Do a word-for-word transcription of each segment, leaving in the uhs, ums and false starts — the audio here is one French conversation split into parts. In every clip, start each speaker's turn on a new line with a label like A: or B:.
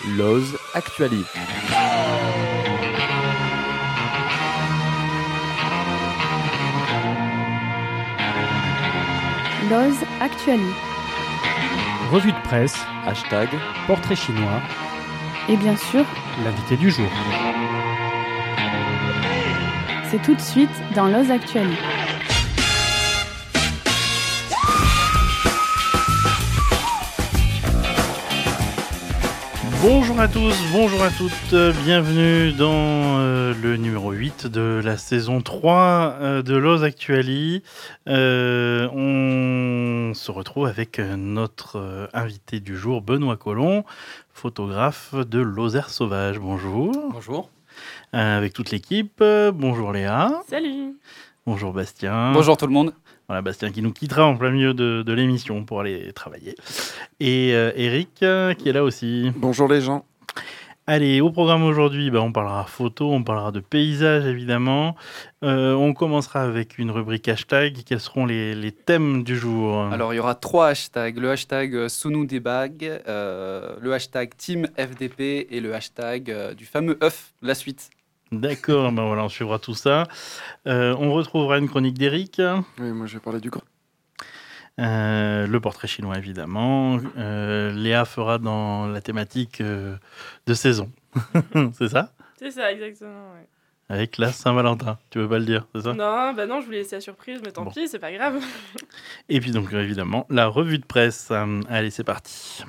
A: Lose Actually.
B: Lose Actually.
C: Revue de presse,
A: Hashtag
C: portrait chinois,
B: Et bien sûr,
C: l'invité du jour.
B: c'est tout de suite dans Lose Actually.
D: Bonjour à tous, bonjour à toutes, bienvenue dans euh, le numéro huit de la saison trois euh, de Lose Actually. Euh, on se retrouve avec notre euh, invité du jour, Benoît Collomb, photographe de Lozère Sauvage. Bonjour.
E: Bonjour.
D: Euh, avec toute l'équipe. Euh, bonjour Léa.
B: Salut.
D: Bonjour Bastien.
E: Bonjour tout le monde.
D: Voilà, Bastien qui nous quittera en plein milieu de, de l'émission pour aller travailler. Et euh, Eric euh, qui est là aussi.
F: Bonjour les gens.
D: Allez, au programme aujourd'hui, bah, on parlera photo, on parlera de paysage évidemment. Euh, on commencera avec une rubrique hashtag. Quels seront les, les thèmes du jour ?
E: Alors il y aura trois hashtags. Le hashtag euh, SonouDebag, euh, le hashtag Team F D P et le hashtag euh, du fameux œuf, la suite.
D: D'accord, ben voilà, on suivra tout ça. Euh, on retrouvera une chronique d'Eric.
F: Oui, moi je vais parler du grand.
D: Euh, le portrait chinois évidemment. Euh, Léa fera dans la thématique euh, de saison. C'est ça ?
G: C'est ça, exactement. Ouais.
D: Avec la Saint-Valentin. Tu veux pas le dire, c'est ça ?
G: Non, bah non, je voulais laisser la surprise, mais tant
D: Bon.
G: pis, c'est pas grave.
D: Et puis donc évidemment la revue de presse. Euh, allez, c'est parti.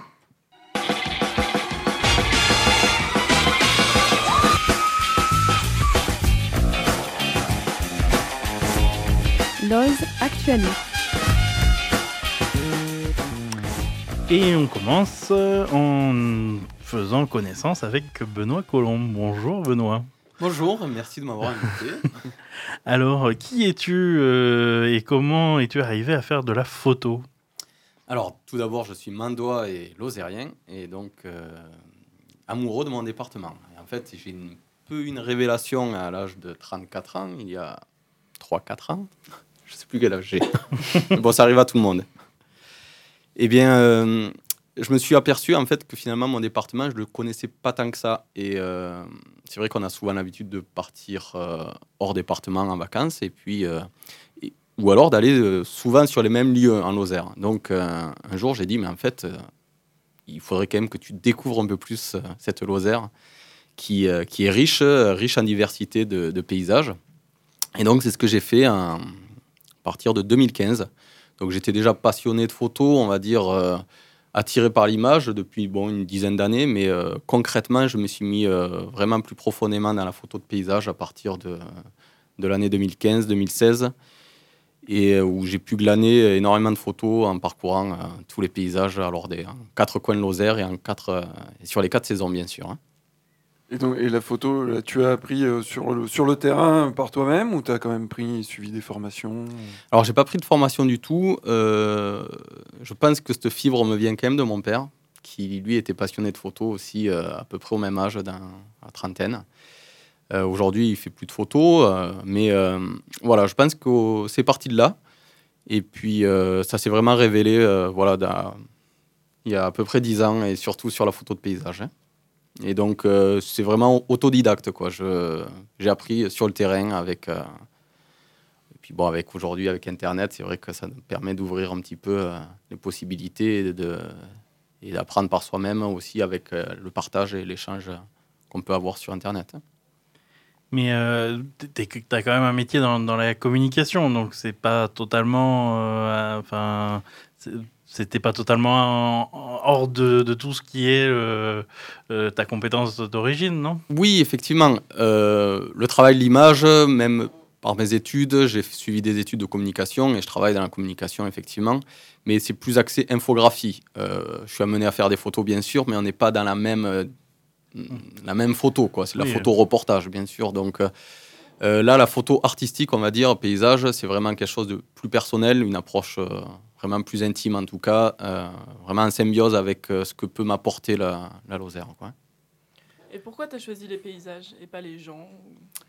B: Lose Actually.
D: Et on commence en faisant connaissance avec Benoît Collomb. Bonjour Benoît.
H: Bonjour, merci de m'avoir invité.
D: Alors, qui es-tu euh, et comment es-tu arrivé à faire de la photo ?
H: Alors, tout d'abord, je suis mandois et lozérien, et donc euh, amoureux de mon département. Et en fait, j'ai un peu une révélation à l'âge de trente-quatre ans, il y a trois quatre ans. Je ne sais plus quel âge j'ai. Bon, ça arrive à tout le monde. Eh bien, euh, je me suis aperçu en fait que finalement, mon département, je ne le connaissais pas tant que ça. Et euh, c'est vrai qu'on a souvent l'habitude de partir euh, hors département en vacances, et puis, euh, et, ou alors d'aller euh, souvent sur les mêmes lieux en Lozère. Donc, euh, un jour, j'ai dit, mais en fait, euh, il faudrait quand même que tu découvres un peu plus euh, cette Lozère qui, euh, qui est riche, euh, riche en diversité de, de paysages. Et donc, c'est ce que j'ai fait en, à partir de deux mille quinze. Donc, j'étais déjà passionné de photos, on va dire, euh, attiré par l'image depuis bon, une dizaine d'années. Mais euh, concrètement, je me suis mis euh, vraiment plus profondément dans la photo de paysage à partir de, de l'année deux mille quinze deux mille seize. Et euh, où j'ai pu glaner énormément de photos en parcourant euh, tous les paysages alors des en quatre coins de Lozère et, en quatre, euh, et sur les quatre saisons, bien sûr. Hein.
F: Et, donc, et la photo, là, tu as appris euh, sur, le, sur le terrain par toi-même ou tu as quand même pris, suivi des formations ?
H: Alors, j'ai pas pris de formation du tout. Euh, je pense que cette fibre me vient quand même de mon père, qui lui était passionné de photos aussi, euh, à peu près au même âge, dans la trentaine. Euh, aujourd'hui, il fait plus de photos, euh, mais euh, voilà, je pense que c'est parti de là. Et puis, euh, ça s'est vraiment révélé, euh, voilà, dans, il y a à peu près dix ans, et surtout sur la photo de paysage. Hein. Et donc, euh, c'est vraiment autodidacte, quoi. Je, j'ai appris sur le terrain avec... Euh, et puis bon, avec aujourd'hui, avec Internet, c'est vrai que ça nous permet d'ouvrir un petit peu euh, les possibilités et, de, et d'apprendre par soi-même aussi avec euh, le partage et l'échange qu'on peut avoir sur Internet. Hein.
D: Mais euh, tu as quand même un métier dans, dans la communication, donc c'est pas totalement... Euh, enfin, c'est, c'était pas totalement en, hors de, de tout ce qui est euh, euh, ta compétence d'origine, non ?
H: Oui, effectivement. Euh, le travail de l'image, même par mes études, j'ai suivi des études de communication et je travaille dans la communication, effectivement. Mais c'est plus axé infographie. Euh, je suis amené à faire des photos, bien sûr, mais on n'est pas dans la même, euh, la même photo, quoi. C'est la
D: Oui,
H: photo reportage, bien sûr. Donc euh, là, la photo artistique, on va dire, paysage, c'est vraiment quelque chose de plus personnel, une approche... Euh, vraiment plus intime en tout cas, euh, vraiment en symbiose avec euh, ce que peut m'apporter la, la Lozère. Quoi.
G: Et pourquoi tu as choisi les paysages et pas les gens ?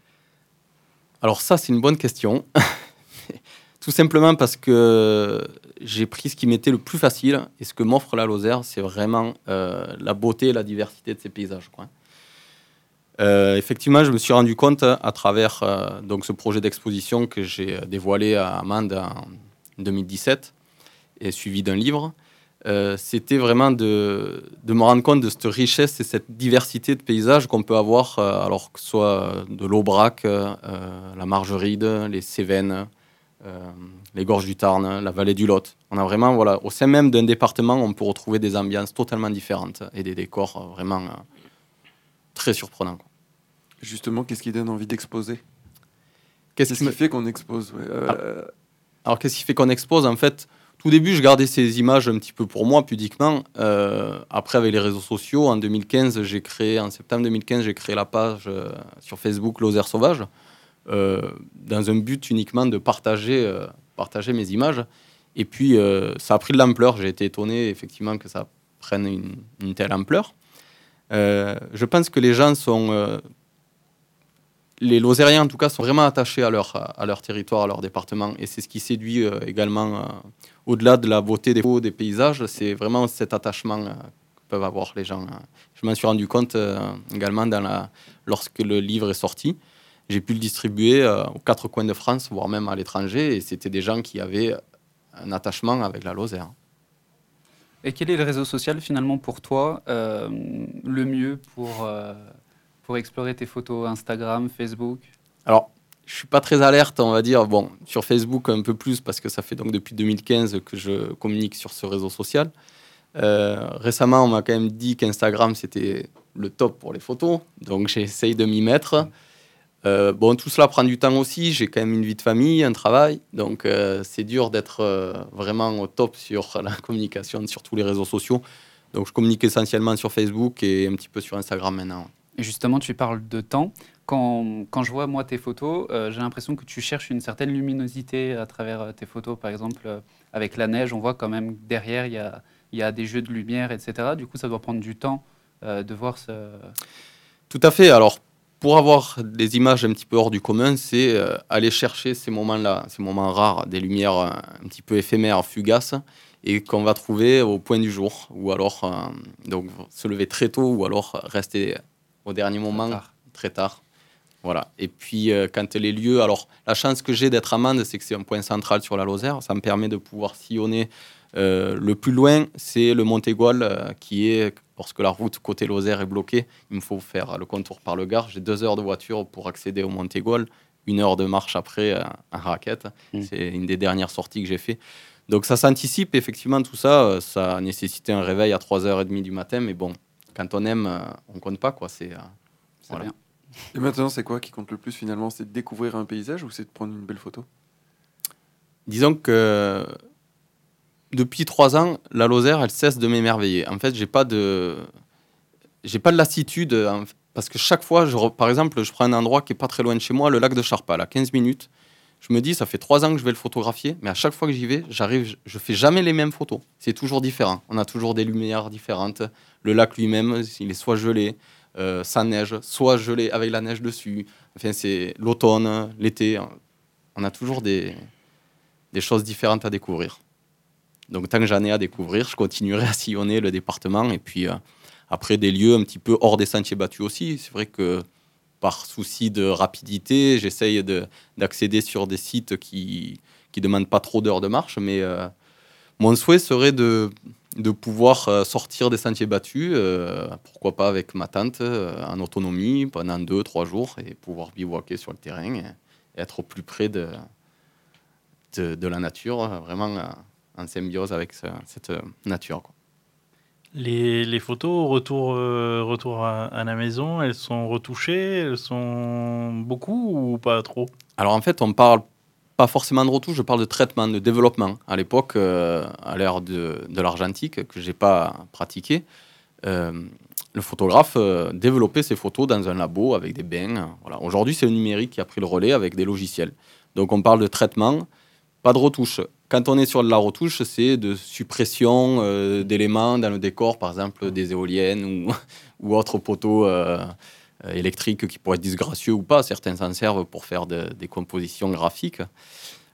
H: Alors ça, c'est une bonne question. Tout simplement parce que j'ai pris ce qui m'était le plus facile. Et ce que m'offre la Lozère, c'est vraiment euh, la beauté et la diversité de ces paysages, quoi. Euh, effectivement, je me suis rendu compte à travers euh, donc ce projet d'exposition que j'ai dévoilé à Mende en deux mille dix-sept et suivi d'un livre. Euh, c'était vraiment de, de me rendre compte de cette richesse et cette diversité de paysages qu'on peut avoir, euh, alors que ce soit de l'Aubrac, euh, la Margeride, les Cévennes, euh, les Gorges du Tarn, la vallée du Lot. On a vraiment, voilà, au sein même d'un département, on peut retrouver des ambiances totalement différentes et des décors euh, vraiment euh, très surprenants, quoi.
F: Justement, qu'est-ce qui donne envie d'exposer?
H: Qu'est-ce
F: Qu'est-ce
H: qui me-
F: qui fait qu'on expose? Ouais, euh,
H: Alors, qu'est-ce qui fait qu'on expose? En fait, tout début, je gardais ces images un petit peu pour moi, pudiquement. Euh, après, avec les réseaux sociaux, en deux mille quinze, j'ai créé, en septembre deux mille quinze, j'ai créé la page euh, sur Facebook Lozère Sauvage, euh, dans un but uniquement de partager, euh, partager mes images. Et puis, euh, ça a pris de l'ampleur. J'ai été étonné, effectivement, que ça prenne une, une telle ampleur. Euh, je pense que les gens sont... euh, les Lozériens, en tout cas, sont vraiment attachés à leur, à leur territoire, à leur département. Et c'est ce qui séduit euh, également, euh, au-delà de la beauté des, des paysages, c'est vraiment cet attachement euh, que peuvent avoir les gens. Je m'en suis rendu compte euh, également dans la, lorsque le livre est sorti. J'ai pu le distribuer euh, aux quatre coins de France, voire même à l'étranger. Et c'était des gens qui avaient un attachement avec la Lozère.
E: Et quel est le réseau social finalement pour toi euh, le mieux pour, euh, pour explorer tes photos? Instagram, Facebook?
H: Alors, je suis pas très alerte, on va dire. Bon, sur Facebook un peu plus parce que ça fait donc depuis deux mille quinze que je communique sur ce réseau social. Euh, récemment, on m'a quand même dit qu'Instagram c'était le top pour les photos, donc j'essaye de m'y mettre. Euh, bon, tout cela prend du temps aussi. J'ai quand même une vie de famille, un travail, donc euh, c'est dur d'être euh, vraiment au top sur la communication sur tous les réseaux sociaux. Donc, je communique essentiellement sur Facebook et un petit peu sur Instagram maintenant.
E: Et justement, tu parles de temps. Quand, quand je vois, moi, tes photos, euh, j'ai l'impression que tu cherches une certaine luminosité à travers euh, tes photos. Par exemple, euh, avec la neige, on voit quand même derrière, il y a, il y a des jeux de lumière, et cetera. Du coup, ça doit prendre du temps euh, de voir ce...
H: Tout à fait. Alors, pour avoir des images un petit peu hors du commun, c'est euh, aller chercher ces moments-là, ces moments rares, des lumières euh, un petit peu éphémères, fugaces, et qu'on va trouver au point du jour, ou alors euh, donc, se lever très tôt, ou alors rester au dernier moment,
E: tard.
H: très tard. Voilà. Et puis, euh, quand les lieux... Alors, la chance que j'ai d'être à Mende, c'est que c'est un point central sur la Lozère. Ça me permet de pouvoir sillonner euh, le plus loin, c'est le Montégoal, euh, qui est... Lorsque la route côté Lozère est bloquée, il me faut faire le contour par le Gard. J'ai deux heures de voiture pour accéder au Montégoal, une heure de marche après euh, en raquette.
E: Mmh.
H: C'est une des dernières sorties que j'ai fait. Donc, ça s'anticipe, effectivement, tout ça. Euh, ça a nécessité un réveil à trois heures trente du matin. Mais bon, quand on aime, euh, on compte pas, quoi. C'est... Euh,
E: C'est
H: voilà.
E: bien.
F: Et maintenant, c'est quoi qui compte le plus finalement? C'est de découvrir un paysage ou c'est de prendre une belle photo?
H: Disons que depuis trois ans, la Lozère, elle cesse de m'émerveiller. En fait, j'ai pas de, j'ai pas de lassitude en- parce que chaque fois, je re- par exemple, je prends un endroit qui est pas très loin de chez moi, le lac de Charpal, à quinze minutes. Je me dis, ça fait trois ans que je vais le photographier, mais à chaque fois que j'y vais, j'arrive, je, je fais jamais les mêmes photos. C'est toujours différent. On a toujours des lumières différentes. Le lac lui-même, il est soit gelé, euh, sans neige, soit gelé avec la neige dessus. Enfin, c'est l'automne, l'été. On a toujours des, des choses différentes à découvrir. Donc, tant que j'en ai à découvrir, je continuerai à sillonner le département. Et puis, euh, après, des lieux un petit peu hors des sentiers battus aussi. C'est vrai que par souci de rapidité, j'essaye de, d'accéder sur des sites qui ne demandent pas trop d'heures de marche. Mais euh, mon souhait serait de, de pouvoir euh, sortir des sentiers battus, euh, pourquoi pas avec ma tante, euh, en autonomie, pendant deux, trois jours, et pouvoir bivouaquer sur le terrain et, et être au plus près de, de, de la nature, euh, vraiment... Euh, en symbiose avec ce- cette euh, nature, quoi.
D: Les, les photos, retour, euh, retour à, à la maison, elles sont retouchées, elles sont beaucoup ou pas trop?
H: Alors en fait, on parle pas forcément de retouche, je parle de traitement, de développement. À l'époque, euh, à l'ère de, de l'argentique, que j'ai pas pratiqué, euh, le photographe euh, développait ses photos dans un labo avec des bains. euh, Voilà. Aujourd'hui, c'est le numérique qui a pris le relais avec des logiciels. Donc on parle de traitement, pas de retouche. Quand on est sur de la retouche, c'est de suppression euh, d'éléments dans le décor, par exemple des éoliennes ou, ou autres poteaux euh, euh, électriques qui pourraient être disgracieux ou pas. Certains s'en servent pour faire de- des compositions graphiques.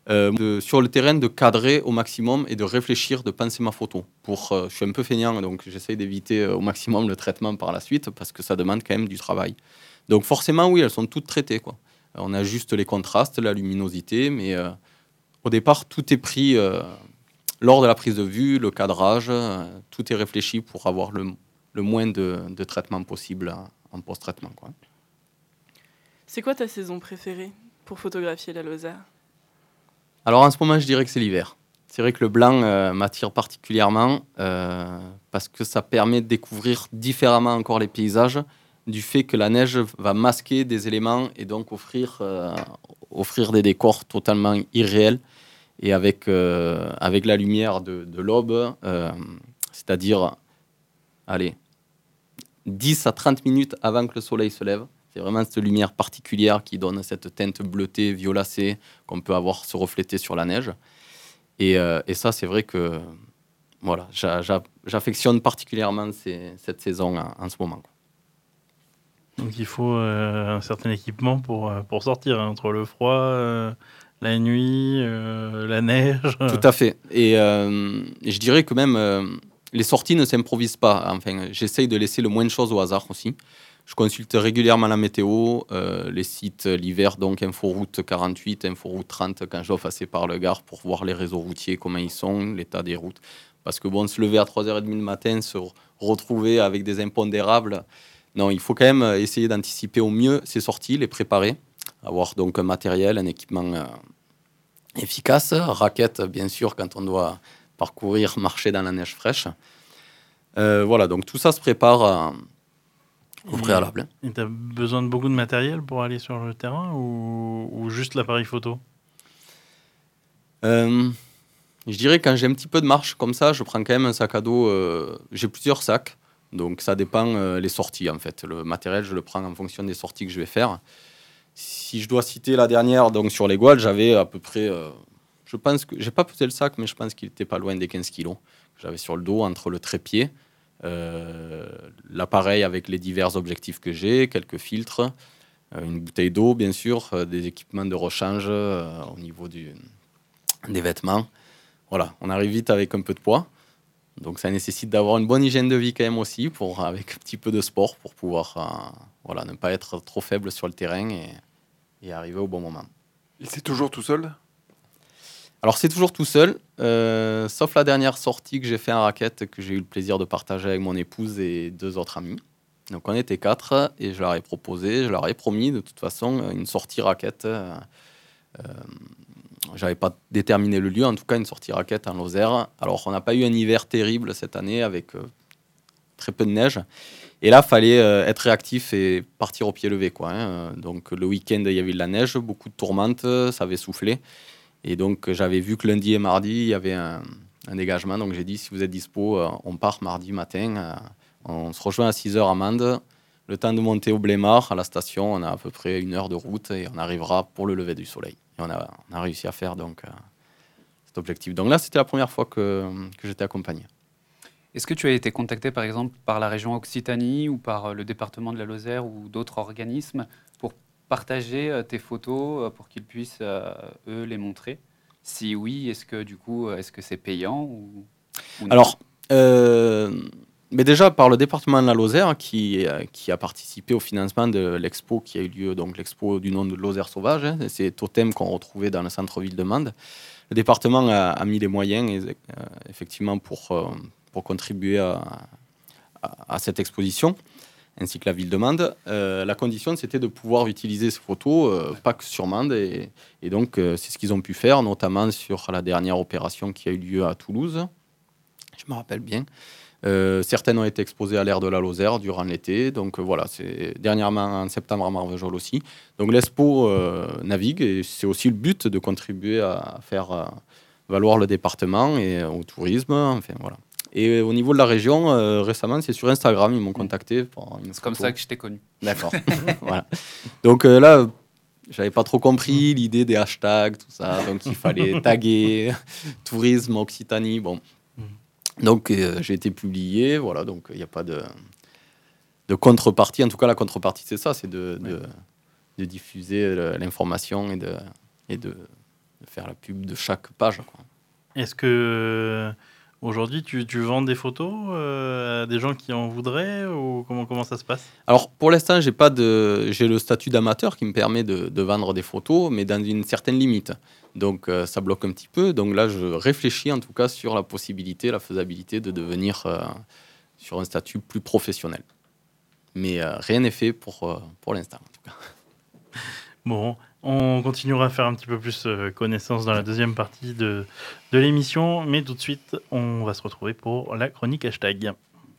H: euh, de, sur le terrain, de cadrer au maximum et de réfléchir, de penser ma photo. Pour, euh, je suis un peu feignant, donc j'essaye d'éviter euh, au maximum le traitement par la suite, parce que ça demande quand même du travail. Donc forcément, oui, elles sont toutes traitées, quoi. On a juste les contrastes, la luminosité, mais euh, au départ, tout est pris euh, lors de la prise de vue, le cadrage, euh, tout est réfléchi pour avoir le, le moins de, de traitement possible en post-traitement, quoi.
G: C'est quoi ta saison préférée pour photographier la Lozère?
H: Alors en ce moment, je dirais que c'est l'hiver. C'est vrai que le blanc euh, m'attire particulièrement euh, parce que ça permet de découvrir différemment encore les paysages, du fait que la neige va masquer des éléments et donc offrir, euh, offrir des décors totalement irréels et avec, euh, avec la lumière de, de l'aube, euh, c'est-à-dire, allez, dix à trente minutes avant que le soleil se lève. C'est vraiment cette lumière particulière qui donne cette teinte bleutée, violacée qu'on peut avoir se refléter sur la neige. Et, euh, et ça, c'est vrai que voilà, j'a, j'a, j'affectionne particulièrement ces, cette saison en, en ce moment, quoi.
D: Donc il faut euh, un certain équipement pour, euh, pour sortir, hein, entre le froid, euh, la nuit, euh, la neige.
H: Tout à fait. Et, euh, et je dirais que même euh, les sorties ne s'improvisent pas. Enfin, j'essaye de laisser le moins de choses au hasard aussi. Je consulte régulièrement la météo, euh, les sites l'hiver, donc Inforoute quarante-huit, Inforoute trente, quand je dois passer par le Gard pour voir les réseaux routiers, comment ils sont, l'état des routes. Parce que bon, se lever à trois heures trente le matin, se retrouver avec des impondérables, non, il faut quand même essayer d'anticiper au mieux ces sorties, les préparer, avoir donc un matériel, un équipement euh, efficace, raquettes bien sûr quand on doit parcourir, marcher dans la neige fraîche. Euh, voilà, donc tout ça se prépare euh, au préalable.
D: Et tu as besoin de beaucoup de matériel pour aller sur le terrain ou, ou juste l'appareil photo?
H: euh, Je dirais que quand j'ai un petit peu de marche comme ça, je prends quand même un sac à dos. Euh, j'ai plusieurs sacs. Donc ça dépend euh, les sorties en fait. Le matériel, je le prends en fonction des sorties que je vais faire. Si je dois citer la dernière, donc sur les Gouales, j'avais à peu près, euh, je pense que, j'ai pas pesé le sac, mais je pense qu'il était pas loin des quinze kilos. J'avais sur le dos entre le trépied, euh, l'appareil avec les divers objectifs que j'ai, quelques filtres, euh, une bouteille d'eau bien sûr, euh, des équipements de rechange euh, au niveau du, des vêtements. Voilà, on arrive vite avec un peu de poids. Donc ça nécessite d'avoir une bonne hygiène de vie quand même aussi, pour, avec un petit peu de sport pour pouvoir euh, voilà, ne pas être trop faible sur le terrain et, et arriver au bon moment.
F: Et c'est toujours tout seul?
H: Alors c'est toujours tout seul, euh, sauf la dernière sortie que j'ai fait en raquette, que j'ai eu le plaisir de partager avec mon épouse et deux autres amis. Donc on était quatre et je leur ai proposé, je leur ai promis de toute façon une sortie raquette. Euh, euh, J'avais pas déterminé le lieu, en tout cas une sortie raquette en Lozère. Alors on n'a pas eu un hiver terrible cette année avec euh, très peu de neige. Et là, il fallait euh, être réactif et partir au pied levé, quoi, hein. Donc le week-end, il y avait de la neige, beaucoup de tourmentes, ça avait soufflé. Et donc j'avais vu que lundi et mardi, il y avait un, un dégagement. Donc j'ai dit, si vous êtes dispo, euh, on part mardi matin. Euh, on se rejoint à six heures à Mende. Le temps de monter au Blémard, à la station, on a à peu près une heure de route et on arrivera pour le lever du soleil. Et on a, on a réussi à faire donc, euh, cet objectif. Donc là, c'était la première fois que, que j'étais accompagné.
E: Est-ce que tu as été contacté, par exemple, par la région Occitanie ou par le département de la Lozère ou d'autres organismes pour partager tes photos, pour qu'ils puissent, euh, eux, les montrer? Si oui, est-ce que, du coup, est-ce que c'est payant ou, ou non?
H: Alors, euh, mais déjà par le département de la Lozère qui, euh, qui a participé au financement de l'expo qui a eu lieu, donc l'expo du nom de Lozère sauvage, hein, ces totems qu'on retrouvait dans le centre-ville de Mende. Le département a, a mis les moyens et, euh, effectivement pour, euh, pour contribuer à, à, à cette exposition, ainsi que la ville de Mende. Euh, la condition, c'était de pouvoir utiliser ces photos, euh, pas que sur Mende, et, et donc euh, c'est ce qu'ils ont pu faire, notamment sur la dernière opération qui a eu lieu à Toulouse, je me rappelle bien. Euh, certaines ont été exposées à l'aire de la Lozère durant l'été. Donc euh, voilà, c'est dernièrement en septembre à Marvejols aussi. Donc l'Expo euh, navigue et c'est aussi le but de contribuer à faire euh, valoir le département et euh, au tourisme. Enfin voilà. Et au niveau de la région, euh, récemment, c'est sur Instagram, ils m'ont contacté. Pour une
E: c'est comme
H: photo.
E: ça que je t'ai connu.
H: D'accord. Voilà. Donc euh, là, j'avais pas trop compris l'idée des hashtags, tout ça. Donc il fallait taguer tourisme Occitanie. Bon. Donc euh, j'ai été publié, voilà, donc il n'y a pas de, de contrepartie. En tout cas, la contrepartie, c'est ça, c'est de, de, de diffuser l'information et de, et de de faire la pub de chaque page, quoi.
D: Est-ce que euh, aujourd'hui tu, tu vends des photos euh, à des gens qui en voudraient ou comment, comment ça se passe?
H: Alors pour l'instant, j'ai pas de, j'ai le statut d'amateur qui me permet de, de vendre des photos, mais dans une certaine limite. Donc euh, ça bloque un petit peu. Donc là, je réfléchis en tout cas sur la possibilité, la faisabilité de devenir euh, sur un statut plus professionnel. Mais euh, rien n'est fait pour, euh, pour l'instant en tout cas.
D: Bon, on continuera à faire un petit peu plus euh, connaissance dans la deuxième partie de, de l'émission, mais tout de suite, on va se retrouver pour la chronique hashtag.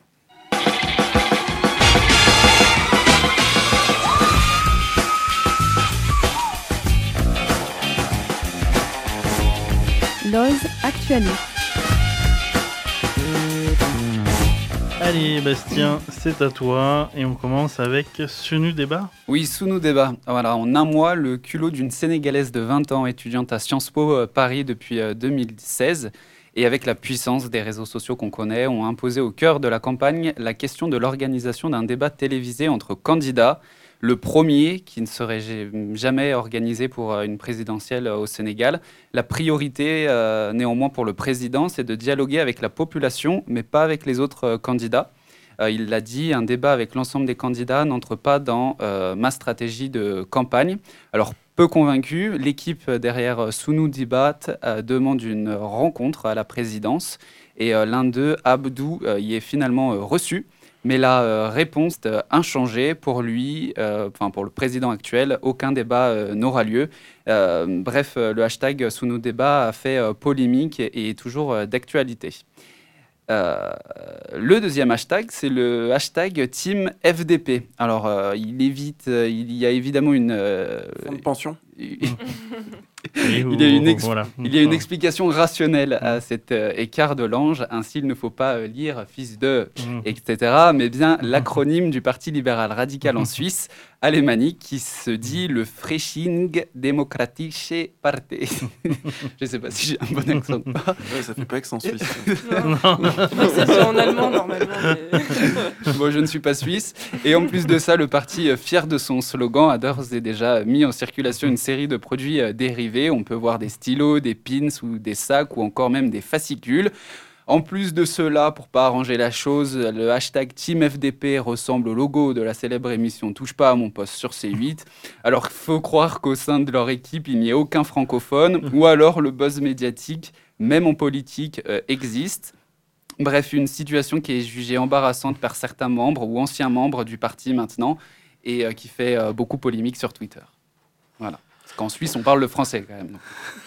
B: L'O Z Actuali.
D: Allez, Bastien, c'est à toi, et on commence avec Sunu Débat.
E: Oui, sous nos débats. Voilà, en un mois, le culot d'une Sénégalaise de vingt ans, étudiante à Sciences Po euh, Paris depuis euh, deux mille seize, et avec la puissance des réseaux sociaux qu'on connaît, ont imposé au cœur de la campagne la question de l'organisation d'un débat télévisé entre candidats. Le premier qui ne serait jamais organisé pour une présidentielle au Sénégal. La priorité, euh, néanmoins, pour le président, c'est de dialoguer avec la population, mais pas avec les autres euh, candidats. Euh, il l'a dit, un débat avec l'ensemble des candidats n'entre pas dans euh, ma stratégie de campagne. Alors, peu convaincu, l'équipe derrière Sunu Débat euh, demande une rencontre à la présidence. Et euh, l'un d'eux, Abdou, euh, y est finalement euh, reçu. Mais la euh, réponse euh, inchangée pour lui, euh, enfin pour le président actuel, aucun débat euh, n'aura lieu. Euh, bref, euh, le hashtag Sunu Débat a fait euh, polémique et, et est toujours euh, d'actualité. Euh, le deuxième hashtag, c'est le hashtag Team F D P. Alors, euh, il évite, euh, il y a évidemment une... euh,
F: Fonds de pension.
E: Il y a une, ex-
D: Voilà.
E: il y a une explication rationnelle à cet euh, écart de l'ange. Ainsi, il ne faut pas euh, lire fils de,
D: Mmh.
E: et cetera, mais bien l'acronyme du Parti libéral radical en Suisse, alémanique, qui se dit le Frisching Demokratische Partei. Je ne sais pas si j'ai un bon accent ou pas.
F: Ouais, ça fait pas accent suisse.
G: Non, non, c'est fait en allemand normalement. mais-
E: Bon, je ne suis pas suisse. Et en plus de ça, le parti, euh, fier de son slogan, a d'ores et déjà mis en circulation une série de produits euh, dérivés. On peut voir des stylos, des pins ou des sacs ou encore même des fascicules. En plus de cela, pour pas arranger la chose, le hashtag Team F D P ressemble au logo de la célèbre émission Touche pas à mon poste sur C huit. Alors, il faut croire qu'au sein de leur équipe, il n'y a aucun francophone, ou alors le buzz médiatique, même en politique, euh, existe. Bref, une situation qui est jugée embarrassante par certains membres ou anciens membres du parti maintenant, et euh, qui fait euh, beaucoup polémique sur Twitter. Voilà. Parce qu'en Suisse, on parle le français quand même.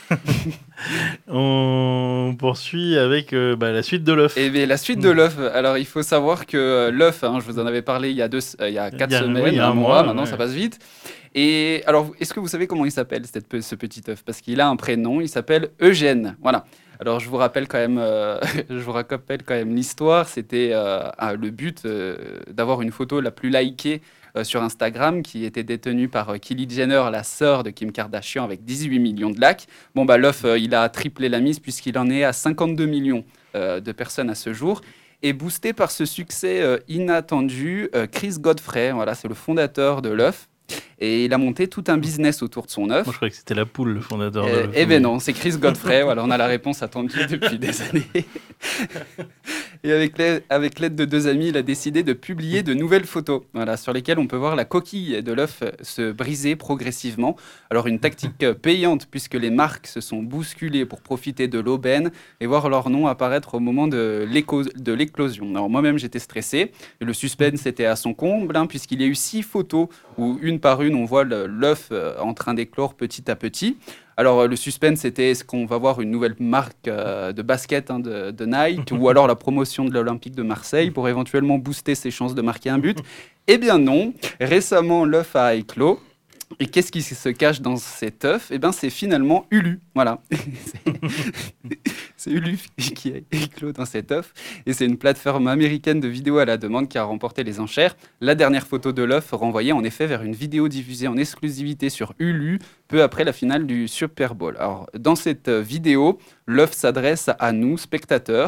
D: On poursuit avec euh, bah, la suite de l'œuf.
E: Et bien, la suite de l'œuf, alors il faut savoir que euh, l'œuf, hein, je vous en avais parlé il y a, deux, euh, il y a quatre
D: Il y a-
E: semaines,
D: oui, il y a
E: un
D: un
E: mois,
D: mois,
E: maintenant
D: ouais.
E: ça passe vite. Et alors, est-ce que vous savez comment il s'appelle, cette pe- ce petit œuf? Parce qu'il a un prénom, il s'appelle Eugène. Voilà. Alors je vous rappelle quand même, euh, je vous rappelle quand même l'histoire. C'était euh, ah, le but euh, d'avoir une photo la plus likée euh, sur Instagram, qui était détenue par euh, Kylie Jenner, la sœur de Kim Kardashian, avec dix-huit millions de likes. Bon bah l'œuf, euh, il a triplé la mise puisqu'il en est à cinquante-deux millions euh, de personnes à ce jour. Et boosté par ce succès euh, inattendu, euh, Chris Godfrey, voilà, c'est le fondateur de l'œuf. Et il a monté tout un business autour de son œuf.
D: Moi, je croyais que c'était la poule, le fondateur. de
E: Euh,
D: l'œuf.
E: eh ben non, c'est Chris Godfrey. Voilà, on a la réponse attendue depuis des années. Et avec l'aide, avec l'aide de deux amis, il a décidé de publier de nouvelles photos, voilà, sur lesquelles on peut voir la coquille de l'œuf se briser progressivement. Alors une tactique euh, payante, puisque les marques se sont bousculées pour profiter de l'aubaine et voir leur nom apparaître au moment de, l'éco- de l'éclosion. Alors moi-même, j'étais stressé. Et le suspense était à son comble, hein, puisqu'il y a eu six photos où une par une, on voit le- l'œuf euh, en train d'éclore petit à petit. Alors, euh, le suspense, c'était est-ce qu'on va voir une nouvelle marque euh, de basket, hein, de, de Nike, ou alors la promotion de l'Olympique de Marseille pour éventuellement booster ses chances de marquer un but? Eh bien non. Récemment, l'œuf a éclos. Et qu'est-ce qui se cache dans cet œuf? Eh bien, c'est finalement Ulu. Voilà. c'est, c'est Ulu qui a éclos dans cet œuf. Et c'est une plateforme américaine de vidéos à la demande qui a remporté les enchères. La dernière photo de l'œuf renvoyait en effet vers une vidéo diffusée en exclusivité sur Ulu peu après la finale du Super Bowl. Alors, dans cette vidéo, l'œuf s'adresse à nous, spectateurs.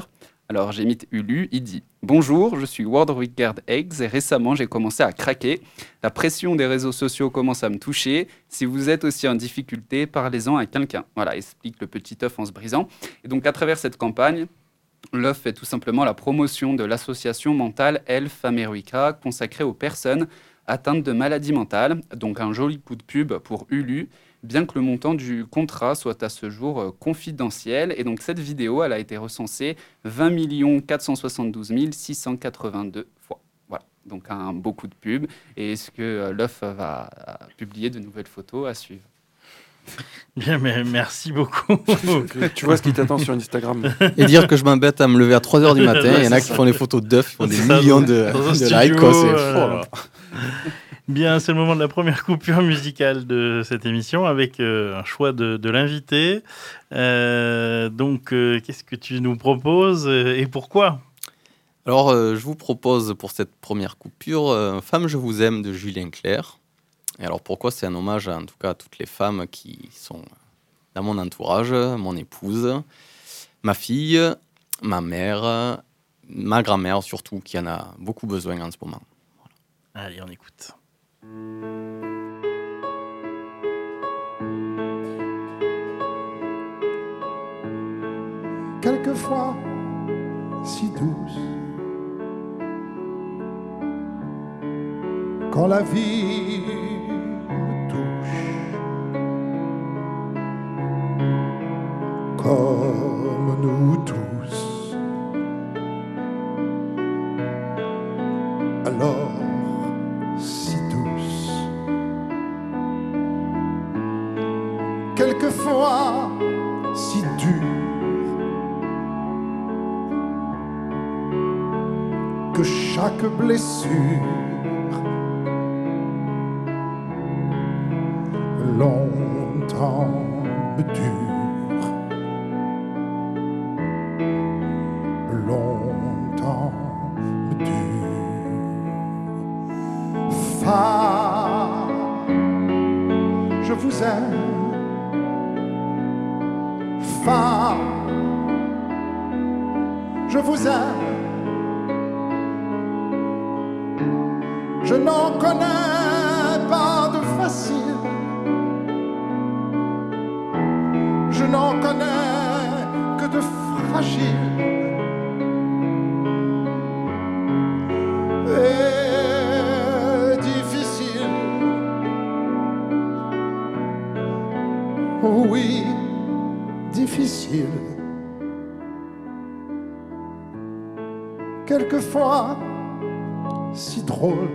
E: Alors j'imite Ulu, il dit « Bonjour, je suis World Record Eggs et récemment j'ai commencé à craquer. La pression des réseaux sociaux commence à me toucher. Si vous êtes aussi en difficulté, parlez-en à quelqu'un. » Voilà, explique le petit œuf en se brisant. Et donc à travers cette campagne, l'œuf fait tout simplement la promotion de l'association mentale Elf America consacrée aux personnes atteintes de maladies mentales. Donc un joli coup de pub pour Ulu, bien que le montant du contrat soit à ce jour euh, confidentiel. Et donc cette vidéo, elle a été recensée vingt millions quatre cent soixante-douze mille six cent quatre-vingt-deux fois. Voilà, donc un beau coup de pub. Et est-ce que euh, l'œuf va euh, publier de nouvelles photos à suivre?
D: Bien, mais merci beaucoup.
F: Tu vois ce qui t'attend sur Instagram.
H: Et dire que je m'embête à me lever à trois heures du matin, il y en a
D: C'est
H: qui
D: ça.
H: font des photos d'œufs, ils font des
D: C'est ça,
H: millions
D: dans-
H: de,
D: dans un
H: de
D: studio,
H: likes. quoi, c'est-
D: euh,
H: oh là là.
D: Bien, c'est le moment de la première coupure musicale de cette émission avec euh, un choix de, de l'invité. Euh, donc, euh, qu'est-ce que tu nous proposes euh, et pourquoi?
H: Alors, euh, je vous propose pour cette première coupure euh, Femme, je vous aime de Julien Clerc. Et alors, pourquoi? C'est un hommage, à, en tout cas, à toutes les femmes qui sont dans mon entourage, mon épouse, ma fille, ma mère, ma grand-mère surtout, qui en a beaucoup besoin en ce moment.
D: Allez, on écoute.
A: Quelquefois si douce, quand la vie me touche, comme nous tous, alors si douce, quelquefois si dure, que chaque blessure longtemps me dure, longtemps me dure. Femme, je vous aime. Femme, je vous aime. Je n'en connais pas de facile, je n'en connais que de fragile. Et difficile, oui, difficile. Quelquefois, si drôle.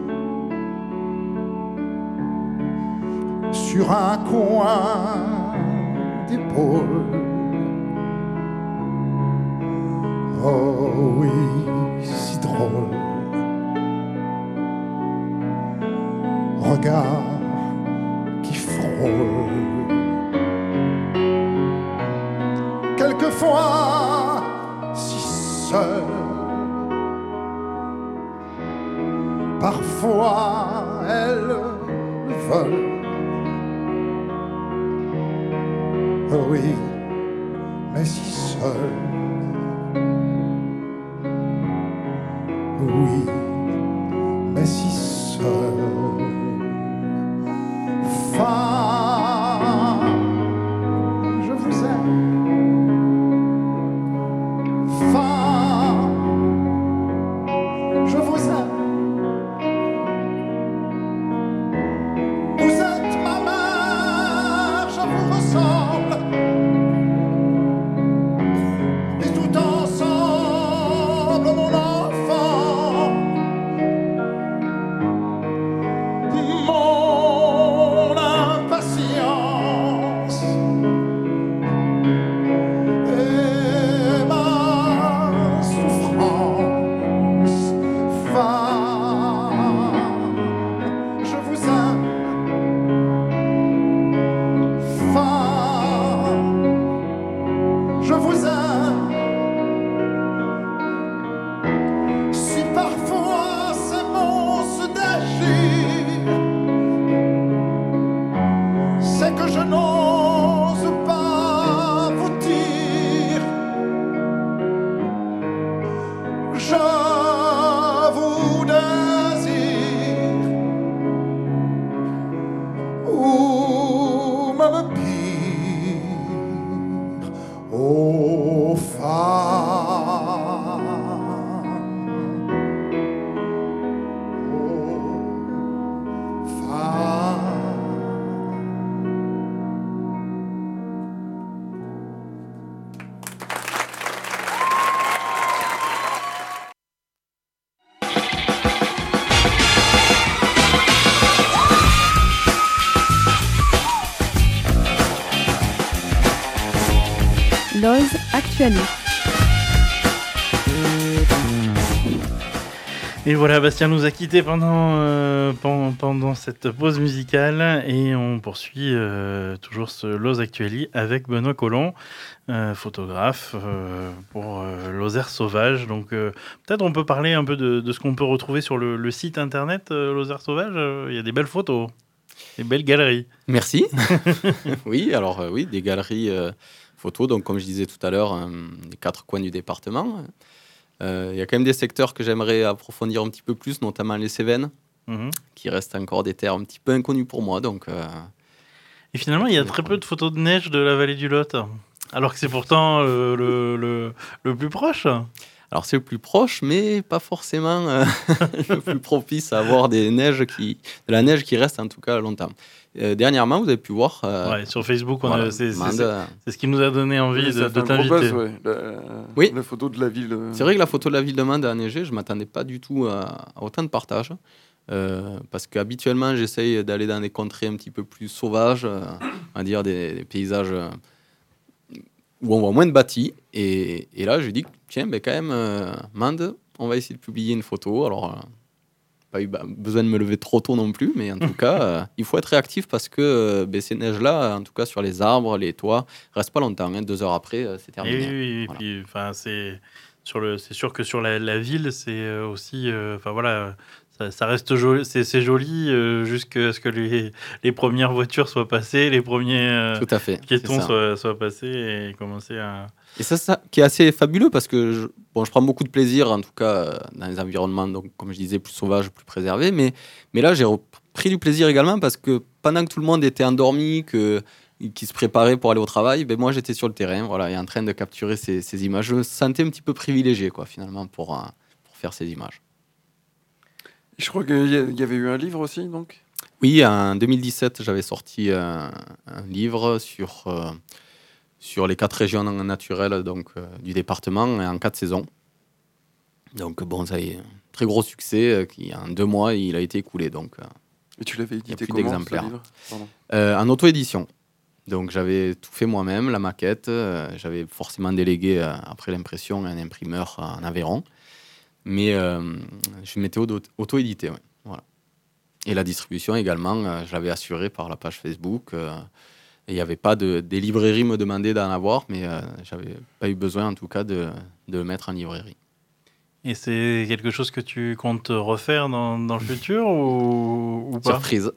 A: Sur un coin d'épaule, oh oui, si drôle. Regard qui frôle. Quelquefois, si seul. Parfois, elles veulent. Oh oui, mais si seul. Oui, mais si seul. Femme, je vous aime. Femme, je vous aime. Vous êtes ma mère, je vous ressemble. Et tout ensemble, mon enfant, je vous désire, ou même pire, ô femme, ô femme.
B: Lose Actually.
D: Et voilà, Bastien nous a quittés pendant, euh, pen- pendant cette pause musicale et on poursuit euh, toujours ce Lose Actually avec Benoît Collomb, euh, photographe euh, pour euh, Lozère Sauvage. Donc euh, peut-être on peut parler un peu de, de ce qu'on peut retrouver sur le, le site internet euh, Lozère Sauvage. Euh, Il y a des belles photos, des belles galeries.
H: Merci. Oui, alors euh, oui, des galeries euh, photos. Donc, comme je disais tout à l'heure, euh, les quatre coins du département. Euh, Il y a quand même des secteurs que j'aimerais approfondir un petit peu plus, notamment les Cévennes,
D: Mhm.
H: qui restent encore des terres un petit peu inconnus pour moi. Donc, euh,
D: Et finalement, il y a très peu de photos de neige de la vallée du Lot, alors que c'est pourtant euh, le, le, le plus proche.
H: alors, c'est le plus proche, mais pas forcément euh, le plus propice à avoir des neiges qui, de la neige qui reste en tout cas longtemps. Euh, dernièrement, vous avez pu voir. euh,
D: Ouais, sur Facebook, on
H: voilà,
D: a, c'est, c'est-
H: Mande,
D: c'est-
H: euh,
D: c'est ce qui nous a donné envie
F: Oui,
D: de,
F: ça
D: de
F: fait un gros
D: t'inviter.
F: buzz, ouais. La,
H: Oui.
F: la photo de la ville. euh,
H: C'est vrai que la photo de la ville de Mende a neigé, je ne m'attendais pas du tout à, à autant de partage. Euh, parce qu'habituellement, j'essaye d'aller dans des contrées un petit peu plus sauvages, euh, on va dire des, des paysages euh, où on voit moins de bâtis. Et, et là, je dis, tiens, ben, quand même, euh, Mende, on va essayer de publier une photo. Alors, euh, pas eu bah, besoin de me lever trop tôt non plus, mais en tout cas, euh, il faut être réactif parce que euh, ben, ces neiges-là, en tout cas sur les arbres, les toits, restent pas longtemps. Hein, deux heures après, euh, c'est
D: Et oui,
H: terminé.
D: oui, oui,
H: Voilà.
D: puis, enfin, c'est sur le, c'est sûr que sur la, la ville, c'est euh, aussi, euh, enfin voilà, ça, ça reste joli, c'est, c'est joli euh, jusqu'à ce que les, les premières voitures soient passées, les premiers euh,
H: Tout à fait. c'est
D: piétons
H: ça.
D: soient, soient passés et commencer à.
H: Et ça, ça qui est assez fabuleux parce que je, bon, je prends beaucoup de plaisir, en tout cas, euh, dans les environnements, donc, comme je disais, plus sauvages, plus préservés. Mais, mais là, j'ai pris du plaisir également parce que pendant que tout le monde était endormi, que, qui se préparait pour aller au travail, ben moi, j'étais sur le terrain voilà, et en train de capturer ces, ces images. Je me sentais un petit peu privilégié, quoi, finalement, pour, euh, pour faire ces images.
F: Je crois qu'il y, a- il y avait eu un livre aussi, donc.
H: Oui, en deux mille dix-sept, j'avais sorti un, un livre sur, euh, sur les quatre régions naturelles donc, euh, du département en quatre saisons. Donc, bon, ça y est, très gros succès. euh, Qui, en deux mois, il a été écoulé. Donc, euh,
F: Et tu l'avais édité
H: plus
F: comment, ce
H: d'exemplaires.
F: livre Pardon.
H: euh, en auto-édition. Donc, j'avais tout fait moi-même, la maquette. euh, j'avais forcément délégué, euh, après l'impression, un imprimeur en Aveyron. Mais euh, je m'étais auto- auto-édité, ouais. Voilà. Et la distribution également, euh, je l'avais assurée par la page Facebook. euh, et il n'y avait pas de... Des librairies me demandaient d'en avoir, mais euh, j'avais pas eu besoin, en tout cas, de, de le mettre en librairie.
D: Et c'est quelque chose que tu comptes refaire dans, dans le futur ou, ou pas?
H: Surprise.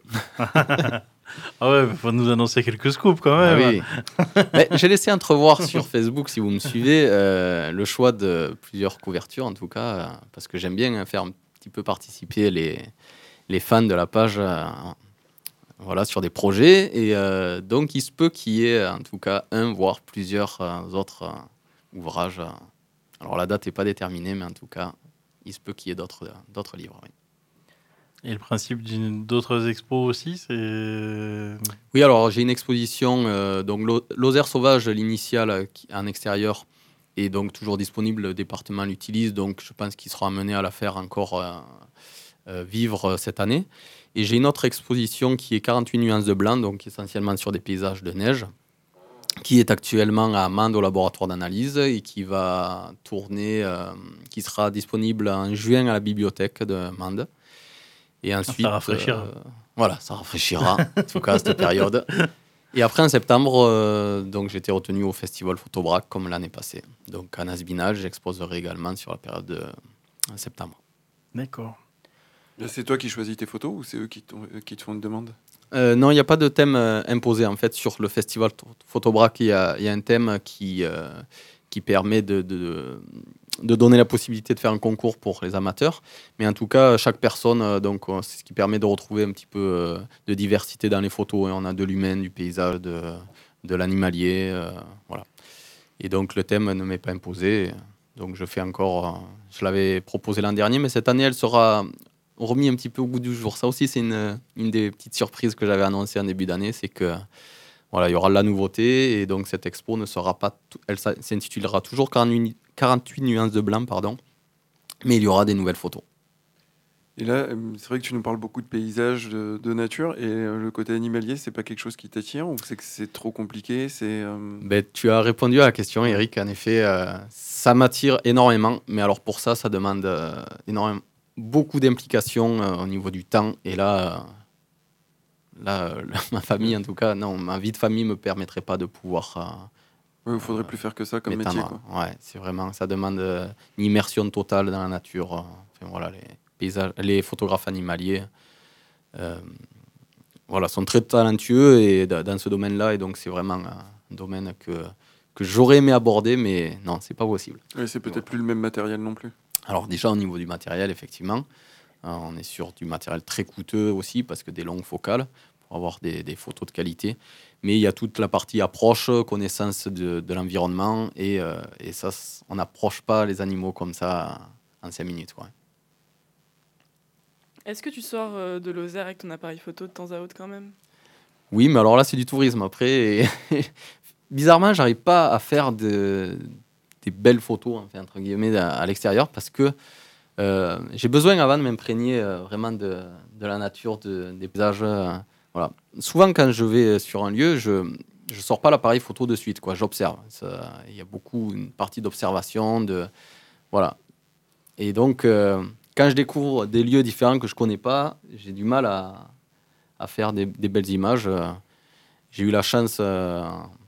D: Ah ouais, il faut nous annoncer quelques scoops quand même.
H: Ah oui. Mais j'ai laissé entrevoir sur Facebook, si vous me suivez, euh, le choix de plusieurs couvertures, en tout cas, euh, parce que j'aime bien faire un petit peu participer les, les fans de la page euh, voilà, sur des projets. Et euh, donc, il se peut qu'il y ait, en tout cas, un, voire plusieurs euh, autres euh, ouvrages. euh. Alors, la date n'est pas déterminée, mais en tout cas, il se peut qu'il y ait d'autres, d'autres livres. Oui.
D: Et le principe d'une, d'autres expos aussi, c'est.
H: Oui, alors j'ai une exposition, euh, donc Lo- Lozère Sauvage, l'initiale euh, qui- en extérieur, est donc toujours disponible, le département l'utilise, donc je pense qu'il sera amené à la faire encore euh, euh, vivre euh, cette année. Et j'ai une autre exposition qui est quarante-huit nuances de blanc, donc essentiellement sur des paysages de neige, qui est actuellement à Mende au laboratoire d'analyse et qui va tourner, euh, qui sera disponible en juin à la bibliothèque de Mende. Et ensuite,
D: rafraîchira.
H: euh, voilà, ça rafraîchira, en tout cas à cette période. Et après, en septembre, euh, donc j'étais retenu au festival Photobrac comme l'année passée. Donc à Nasbinage, j'exposerai également sur la période de euh, septembre.
D: D'accord.
F: Et c'est toi qui choisis tes photos ou c'est eux qui, t'ont- euh, qui te font une demande
H: Euh, non, il n'y a pas de thème euh, imposé. En fait, sur le festival Photobrac, il y a, il y a un thème qui, euh, qui permet de, de, de donner la possibilité de faire un concours pour les amateurs. Mais en tout cas, chaque personne, euh, donc, euh, c'est ce qui permet de retrouver un petit peu euh, de diversité dans les photos. Et on a de l'humain, du paysage, de, de l'animalier. Euh, voilà. Et donc, le thème ne m'est pas imposé. Donc, je fais encore. Euh, je l'avais proposé l'an dernier, mais cette année, elle sera remise un petit peu au goût du jour. Ça aussi, c'est une, une des petites surprises que j'avais annoncées en début d'année. C'est que. Voilà, il y aura de la nouveauté et donc cette expo ne sera pas, tout, elle s'intitulera toujours quarante-huit nuances de blanc, pardon, mais il y aura des nouvelles photos.
F: Et là, c'est vrai que tu nous parles beaucoup de paysages, de, de nature, et le côté animalier, c'est pas quelque chose qui t'attire ou c'est que c'est trop compliqué, c'est euh...
H: ben, tu as répondu à la question, Eric. En effet, euh, ça m'attire énormément, mais alors pour ça, ça demande euh, énormément, beaucoup d'implications euh, au niveau du temps, et là. Euh, Là, euh, ma famille, en tout cas, non, ma vie de famille me permettrait pas de pouvoir. Euh,
F: il ouais, faudrait euh, plus faire que ça comme métier. Quoi.
H: Ouais, c'est vraiment, ça demande euh, une immersion totale dans la nature. Euh, enfin, voilà, les paysages, les photographes animaliers, euh, voilà, sont très talentueux et dans ce domaine-là, et donc c'est vraiment un domaine que que j'aurais aimé aborder, mais non, c'est pas possible.
F: Ouais, c'est peut-être voilà. Plus le même matériel non plus.
H: Alors déjà au niveau du matériel, effectivement. On est sur du matériel très coûteux aussi parce que des longues focales pour avoir des, des photos de qualité. Mais il y a toute la partie approche, connaissance de, de l'environnement et, euh, et ça, on n'approche pas les animaux comme ça en cinq minutes. Ouais.
G: Est-ce que tu sors de Lozère avec ton appareil photo de temps à autre quand même ?
H: Oui, mais alors là, c'est du tourisme. Après, et bizarrement, j'arrive pas à faire de, des belles photos enfin, entre guillemets, à, à l'extérieur parce que Euh, j'ai besoin avant de m'imprégner euh, vraiment de, de la nature, de, des paysages. Euh, voilà. Souvent, quand je vais sur un lieu, je ne sors pas l'appareil photo de suite. Quoi. J'observe. Il y a beaucoup, une partie d'observation. De, voilà. Et donc, euh, quand je découvre des lieux différents que je ne connais pas, j'ai du mal à, à faire des, des belles images. J'ai eu la chance, euh,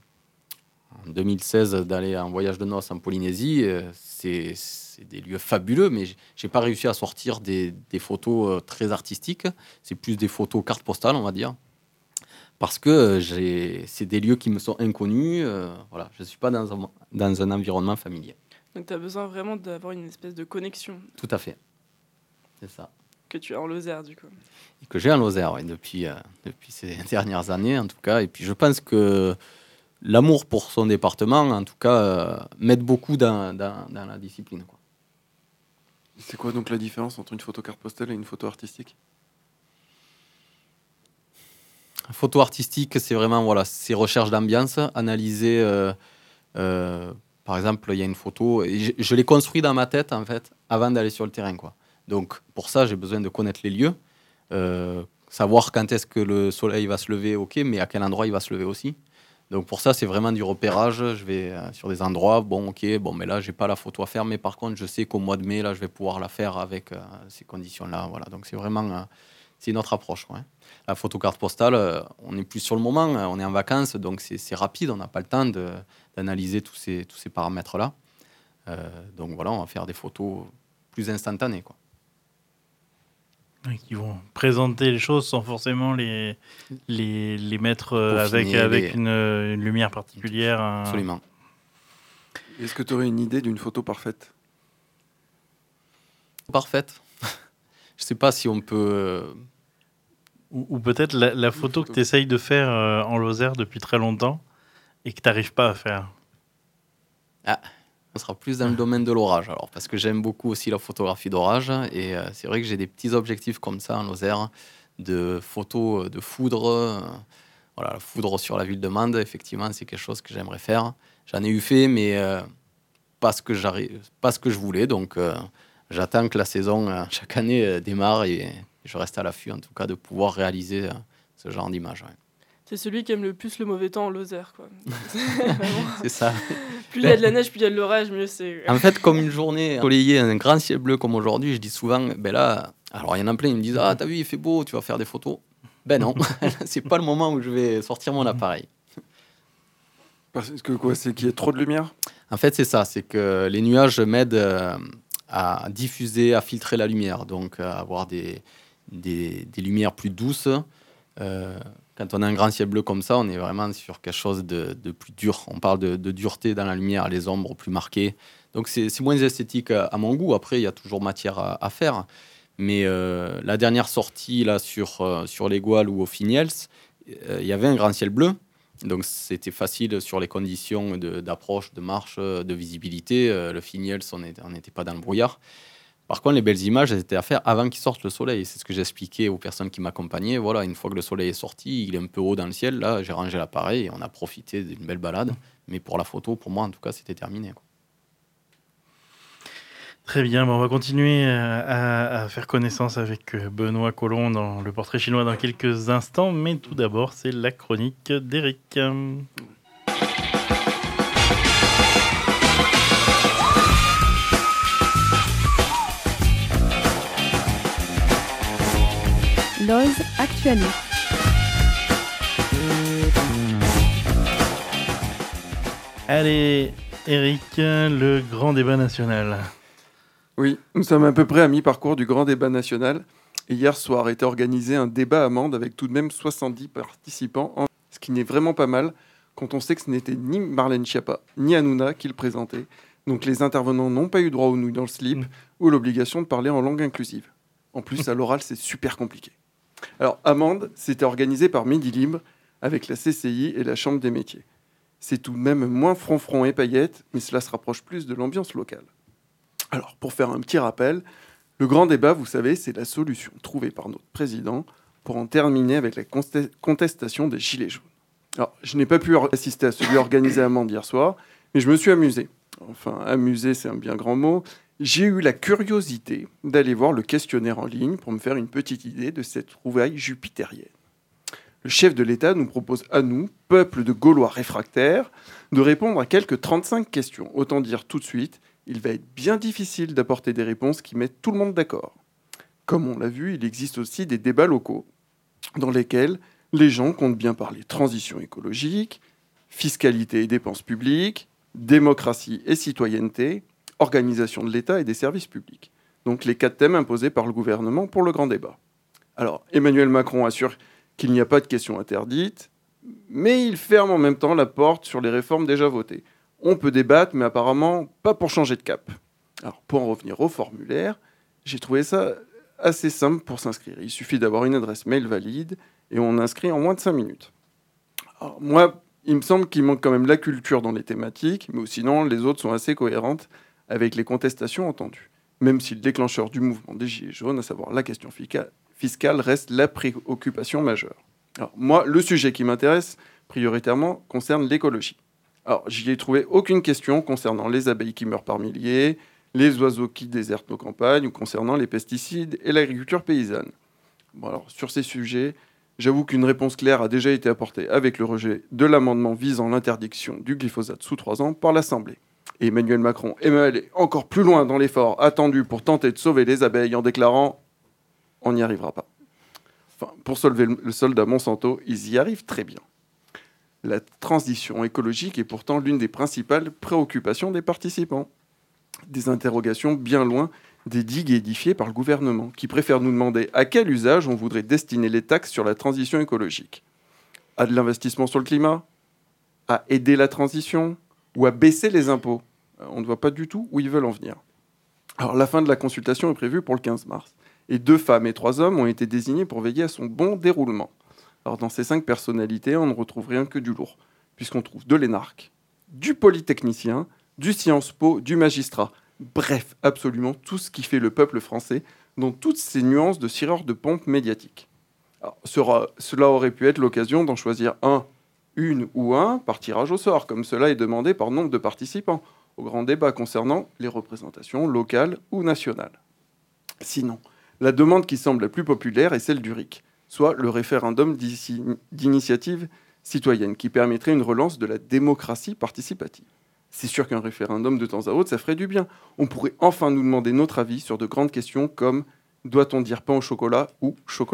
H: en deux mille seize, d'aller en voyage de noces en Polynésie. C'est... C'est des lieux fabuleux, mais je n'ai pas réussi à sortir des, des photos euh, très artistiques. C'est plus des photos cartes postales, on va dire. Parce que euh, j'ai, c'est des lieux qui me sont inconnus. Euh, voilà, je ne suis pas dans un, dans un environnement familier.
G: Donc tu as besoin vraiment d'avoir une espèce de connexion.
H: Tout à fait. C'est ça.
G: Que tu as en Lozère, du coup.
H: Et que j'ai en Lozère, oui, depuis, euh, depuis ces dernières années, en tout cas. Et puis je pense que l'amour pour son département, en tout cas, euh, m'aide beaucoup dans, dans, dans la discipline, quoi.
F: C'est quoi donc la différence entre une photo carte postale et une photo artistique ?
H: Photo artistique, c'est vraiment voilà, c'est recherche d'ambiance, analyser. Euh, euh, par exemple, il y a une photo, et je, je l'ai construit dans ma tête en fait, avant d'aller sur le terrain, quoi. Donc pour ça, j'ai besoin de connaître les lieux, euh, savoir quand est-ce que le soleil va se lever, ok, mais à quel endroit il va se lever aussi. Donc pour ça, c'est vraiment du repérage. Je vais euh, sur des endroits, bon, ok, bon, mais là, j'ai pas la photo à faire, mais par contre, je sais qu'au mois de mai, là, je vais pouvoir la faire avec euh, ces conditions-là. Voilà. Donc c'est vraiment, euh, c'est une autre approche. Ouais. La photo carte postale, euh, on n'est plus sur le moment, euh, on est en vacances, donc c'est, c'est rapide, on n'a pas le temps de, d'analyser tous ces, tous ces paramètres-là. Euh, donc voilà, on va faire des photos plus instantanées, quoi.
D: Qui vont présenter les choses sans forcément les, les, les mettre euh, avec,
H: finir,
D: avec
H: les...
D: une, une lumière particulière. Un...
H: Absolument.
F: Est-ce que tu aurais une idée d'une photo parfaite ?
H: Parfaite. Je ne sais pas si on peut... Euh...
D: Ou, ou peut-être la, la photo, photo que tu essayes de faire euh, en Lozère depuis très longtemps et que tu n'arrives pas à faire.
H: Ah, on sera plus dans le domaine de l'orage, alors, parce que j'aime beaucoup aussi la photographie d'orage. Et euh, c'est vrai que j'ai des petits objectifs comme ça en Lozère, de photos de foudre. Euh, voilà, la foudre sur la ville de Mende, effectivement, c'est quelque chose que j'aimerais faire. J'en ai eu fait, mais euh, pas, ce que j'arrive, pas ce que je voulais. Donc, euh, j'attends que la saison, euh, chaque année, euh, démarre et je reste à l'affût, en tout cas, de pouvoir réaliser euh, ce genre d'image. Ouais.
G: C'est celui qui aime le plus le mauvais temps en Lozère, quoi.
H: C'est ça.
G: Plus il y a de la neige, plus il y a de l'orage, mieux c'est.
H: En fait, comme une journée ensoleillée, un grand ciel bleu comme aujourd'hui, je dis souvent, ben là, alors il y en a plein, ils me disent, ah, t'as vu, il fait beau, tu vas faire des photos. Ben non, c'est pas le moment où je vais sortir mon appareil.
F: Parce que quoi, c'est qu'il y a trop de lumière ?
H: En fait, c'est ça, c'est que les nuages m'aident à diffuser, à filtrer la lumière, donc à avoir des, des, des lumières plus douces. Euh, quand on a un grand ciel bleu comme ça, on est vraiment sur quelque chose de, de plus dur. On parle de, de dureté dans la lumière, les ombres plus marquées. Donc c'est, c'est moins esthétique à, à mon goût. Après, il y a toujours matière à, à faire. Mais euh, la dernière sortie là, sur, euh, sur les Gouales ou au Finiels, euh, il y avait un grand ciel bleu. Donc c'était facile sur les conditions de, d'approche, de marche, de visibilité. Euh, le Finiels, on n'était pas dans le brouillard. Par contre, les belles images, elles étaient à faire avant qu'il sorte le soleil. C'est ce que j'expliquais aux personnes qui m'accompagnaient. Voilà, une fois que le soleil est sorti, il est un peu haut dans le ciel. Là, j'ai rangé l'appareil et on a profité d'une belle balade. Mais pour la photo, pour moi, en tout cas, c'était terminé, quoi.
D: Très bien, bon, on va continuer à, à faire connaissance avec Benoît Collomb dans le portrait chinois dans quelques instants. Mais tout d'abord, c'est la chronique d'Éric.
B: Loz Actuali.
D: Allez, Éric, le grand débat national.
F: Oui, nous sommes à peu près à mi-parcours du grand débat national. Et hier soir était organisé un débat à Mende avec tout de même soixante-dix participants, en... ce qui n'est vraiment pas mal quand on sait que ce n'était ni Marlène Schiappa ni Hanouna qui le présentaient. Donc les intervenants n'ont pas eu droit aux nouilles dans le slip mmh. ou l'obligation de parler en langue inclusive. En plus, à l'oral, c'est super compliqué. Alors, à Mende, c'était organisé par Midi Libre avec la C C I et la Chambre des métiers. C'est tout de même moins fronfron et paillettes, mais cela se rapproche plus de l'ambiance locale. Alors, pour faire un petit rappel, le grand débat, vous savez, c'est la solution trouvée par notre président pour en terminer avec la contestation des Gilets jaunes. Alors, je n'ai pas pu assister à celui organisé à Mende hier soir, mais je me suis amusé. Enfin, amusé, c'est un bien grand mot. J'ai eu la curiosité d'aller voir le questionnaire en ligne pour me faire une petite idée de cette trouvaille jupitérienne. Le chef de l'État nous propose à nous, peuple de Gaulois réfractaires, de répondre à quelques trente-cinq questions. Autant dire tout de suite, il va être bien difficile d'apporter des réponses qui mettent tout le monde d'accord. Comme on l'a vu, il existe aussi des débats locaux dans lesquels les gens comptent bien parler transition écologique, fiscalité et dépenses publiques, démocratie et citoyenneté, organisation de l'État et des services publics. Donc les quatre thèmes imposés par le gouvernement pour le grand débat. Alors, Emmanuel Macron assure qu'il n'y a pas de questions interdites, mais il ferme en même temps la porte sur les réformes déjà votées. On peut débattre, mais apparemment pas pour changer de cap. Alors, pour en revenir au formulaire, j'ai trouvé ça assez simple pour s'inscrire. Il suffit d'avoir une adresse mail valide et on inscrit en moins de cinq minutes. Alors, moi, il me semble qu'il manque quand même la culture dans les thématiques, mais sinon, les autres sont assez cohérentes avec les contestations entendues. Même si le déclencheur du mouvement des Gilets jaunes, à savoir la question fiscale, reste la préoccupation majeure. Alors, moi, le sujet qui m'intéresse prioritairement concerne l'écologie. Alors, j'y ai trouvé aucune question concernant les abeilles qui meurent par milliers, les oiseaux qui désertent nos campagnes ou concernant les pesticides et l'agriculture paysanne. Bon, alors, sur ces sujets, j'avoue qu'une réponse claire a déjà été apportée avec le rejet de l'amendement visant l'interdiction du glyphosate sous trois ans par l'Assemblée. Et Emmanuel Macron est allé encore plus loin dans l'effort attendu pour tenter de sauver les abeilles en déclarant « on n'y arrivera pas ». Enfin, pour sauver le soldat Monsanto, ils y arrivent très bien. La transition écologique est pourtant l'une des principales préoccupations des participants. Des interrogations bien loin des digues édifiées par le gouvernement, qui préfère nous demander à quel usage on voudrait destiner les taxes sur la transition écologique. À de l'investissement sur le climat ? À aider la transition ? Ou à baisser les impôts. On ne voit pas du tout où ils veulent en venir. Alors, la fin de la consultation est prévue pour le quinze mars. Et deux femmes et trois hommes ont été désignés pour veiller à son bon déroulement. Alors, dans ces cinq personnalités, on ne retrouve rien que du lourd, puisqu'on trouve de l'énarque, du polytechnicien, du Sciences Po, du magistrat. Bref, absolument tout ce qui fait le peuple français, dans toutes ces nuances de tireur de pompe médiatique. Alors, sera, cela aurait pu être l'occasion d'en choisir un une ou un par tirage au sort, comme cela est demandé par nombre de participants au grand débat concernant les représentations locales ou nationales. Sinon, la demande qui semble la plus populaire est celle du R I C, soit le référendum d'initiative citoyenne, qui permettrait une relance de la démocratie participative. C'est sûr qu'un référendum de temps à autre, ça ferait du bien. On pourrait enfin nous demander notre avis sur de grandes questions comme « doit-on dire pain au chocolat ou chocolatine ?»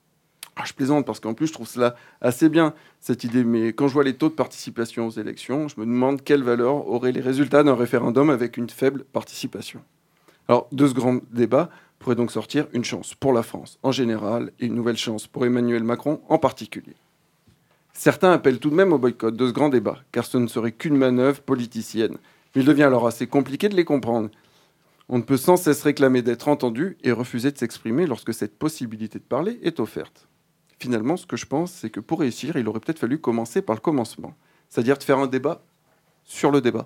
F: Ah, je plaisante parce qu'en plus, je trouve cela assez bien, cette idée. Mais quand je vois les taux de participation aux élections, je me demande quelle valeur auraient les résultats d'un référendum avec une faible participation. Alors, de ce grand débat pourrait donc sortir une chance pour la France en général et une nouvelle chance pour Emmanuel Macron en particulier. Certains appellent tout de même au boycott de ce grand débat, car ce ne serait qu'une manœuvre politicienne Il devient alors assez compliqué de les comprendre. On ne peut sans cesse réclamer d'être entendu et refuser de s'exprimer lorsque cette possibilité de parler est offerte. Finalement, ce que je pense, c'est que pour réussir, il aurait peut-être fallu commencer par le commencement, c'est-à-dire de faire un débat sur le débat.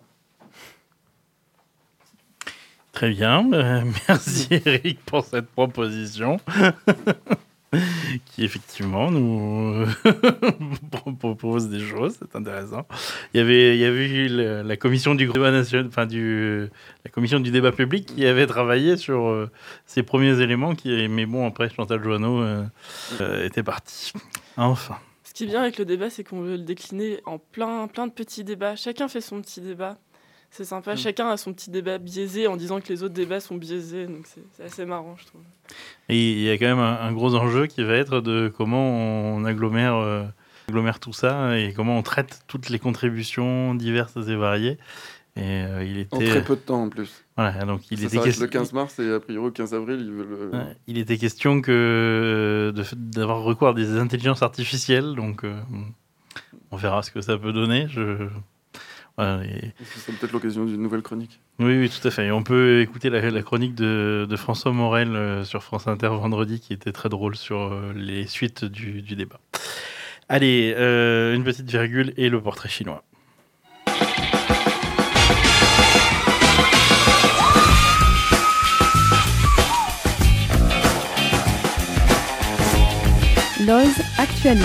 D: Très bien, euh, merci Eric pour cette proposition qui effectivement nous propose des choses, c'est intéressant. Il y avait, il y avait eu la, la commission du débat national, enfin du, la commission du débat public qui avait travaillé sur euh, ces premiers éléments, qui, mais bon après Chantal Joanneau euh, euh, était partie. Enfin.
G: Ce qui est bien avec le débat, c'est qu'on veut le décliner en plein, plein de petits débats. Chacun fait son petit débat. C'est sympa, mmh. Chacun a son petit débat biaisé en disant que les autres débats sont biaisés, donc c'est, c'est assez marrant, je trouve.
D: Et il y a quand même un, un gros enjeu qui va être de comment on agglomère, euh, agglomère tout ça et comment on traite toutes les contributions diverses et variées. Et, euh, il était...
F: En très peu de temps en plus.
D: Voilà, donc il
F: ça
D: était
F: s'arrête
D: question...
F: le quinze mars et a priori au quinze avril, ils veulent...
D: Ouais, il était question que de, d'avoir recours à des intelligences artificielles, donc euh, on verra ce que ça peut donner. Je... Voilà, et...
F: C'est peut-être l'occasion d'une nouvelle chronique.
D: Oui, oui, tout à fait. Et on peut écouter la, la chronique de, de François Morel euh, sur France Inter vendredi, qui était très drôle sur euh, les suites du, du débat. Allez, euh, une petite virgule et le portrait chinois.
B: Loz Actually.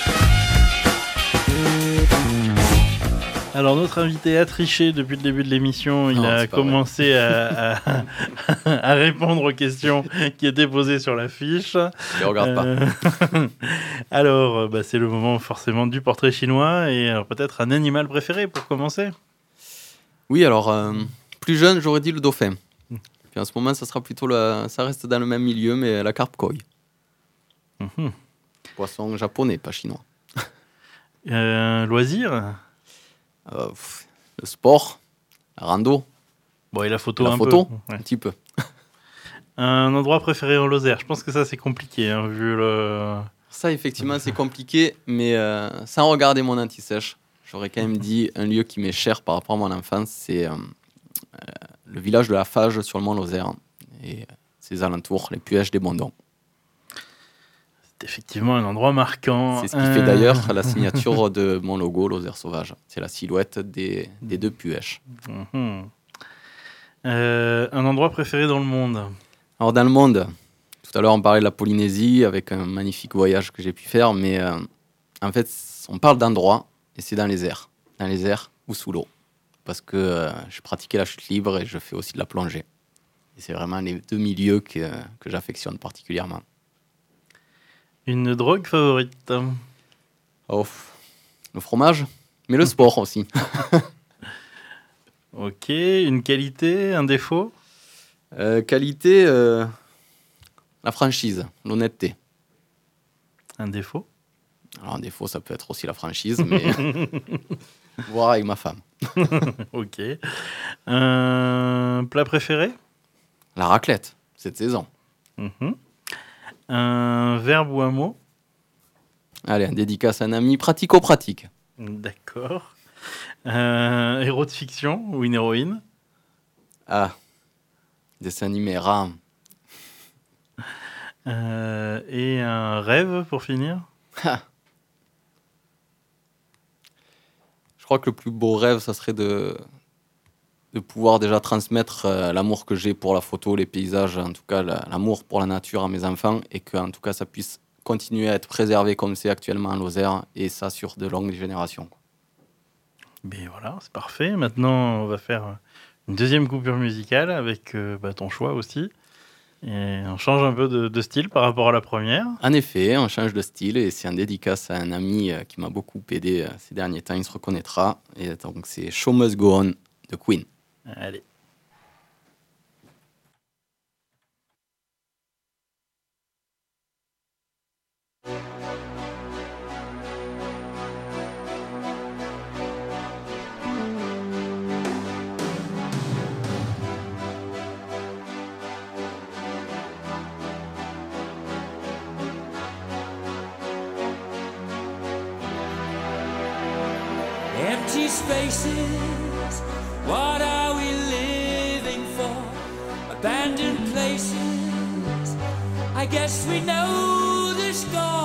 D: Alors, notre invité a triché depuis le début de l'émission. Il
H: non,
D: a commencé à, à, à répondre aux questions qui étaient posées sur la fiche.
H: Je les regarde
D: euh... pas. Alors, bah, c'est le moment forcément du portrait chinois. Et alors, peut-être un animal préféré pour commencer.
H: Oui, alors, euh, plus jeune, j'aurais dit le dauphin. Puis en ce moment, ça sera plutôt la... ça reste dans le même milieu, mais la carpe koi.
D: Mm-hmm.
H: Poisson japonais, pas chinois.
D: Euh, loisir
H: euh, pff, le sport, la rando.
D: Bon, et la photo
H: la
D: un
H: photo,
D: peu.
H: Ouais. Un petit peu.
D: Un endroit préféré en Lozère. Je pense que ça, c'est compliqué, hein, vu le...
H: Ça, effectivement, c'est compliqué, mais euh, sans regarder mon anti-sèche, j'aurais quand même dit un lieu qui m'est cher par rapport à mon enfance, c'est euh, euh, le village de la Fage sur le mont Lozère et euh, ses alentours, les Puèches des Bondons.
D: C'est effectivement un endroit marquant.
H: C'est ce qui
D: euh...
H: fait d'ailleurs la signature de mon logo, Lozère Sauvage. C'est la silhouette des, des deux Puèches.
D: Mmh. Euh, un endroit préféré dans le monde?
H: Alors, dans le monde, tout à l'heure, on parlait de la Polynésie avec un magnifique voyage que j'ai pu faire, mais euh, en fait, on parle d'endroits et c'est dans les airs. Dans les airs ou sous l'eau. Parce que euh, je pratiquais la chute libre et je fais aussi de la plongée. Et c'est vraiment les deux milieux que, que j'affectionne particulièrement.
D: Une drogue favorite?
H: Oh, le fromage, mais le sport aussi.
D: Ok, une qualité, un défaut?
H: euh, Qualité, euh, la franchise, l'honnêteté.
D: Un défaut?
H: Alors un défaut, ça peut être aussi la franchise, mais voir avec ma femme.
D: Ok. Un plat préféré?
H: La raclette, cette saison.
D: Mm-hmm. Un verbe ou un mot?
H: Allez, un dédicace à un ami pratico-pratique.
D: D'accord. Un héros de fiction ou une héroïne?
H: Ah, dessin animé Ram.
D: Euh, et un rêve pour finir?
H: Je crois que le plus beau rêve, ça serait de, de pouvoir déjà transmettre euh, l'amour que j'ai pour la photo, les paysages, en tout cas la, l'amour pour la nature à mes enfants, et que en tout cas ça puisse continuer à être préservé comme c'est actuellement en Lozère, et ça sur de longues générations.
D: Ben voilà, c'est parfait. Maintenant, on va faire une deuxième coupure musicale avec euh, bah, ton choix aussi. Et on change un peu de, de style par rapport à la première.
H: En effet, on change de style et c'est un dédicace à un ami euh, qui m'a beaucoup aidé euh, ces derniers temps, il se reconnaîtra. Et donc c'est Show Must Go On de Queen.
D: Allez.
I: Empty spaces, what are I guess we know the score.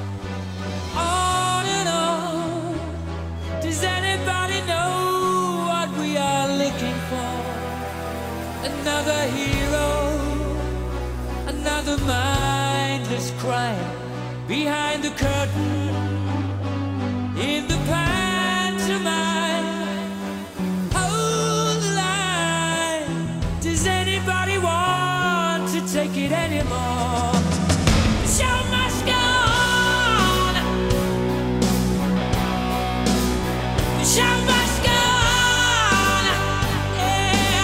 I: On and on. Does anybody know what we are looking for? Another hero, another mindless crime behind the curtain in the pantomime. Hold the line. Does anybody want to take it anymore? The show must go on. The show must go on. Yeah.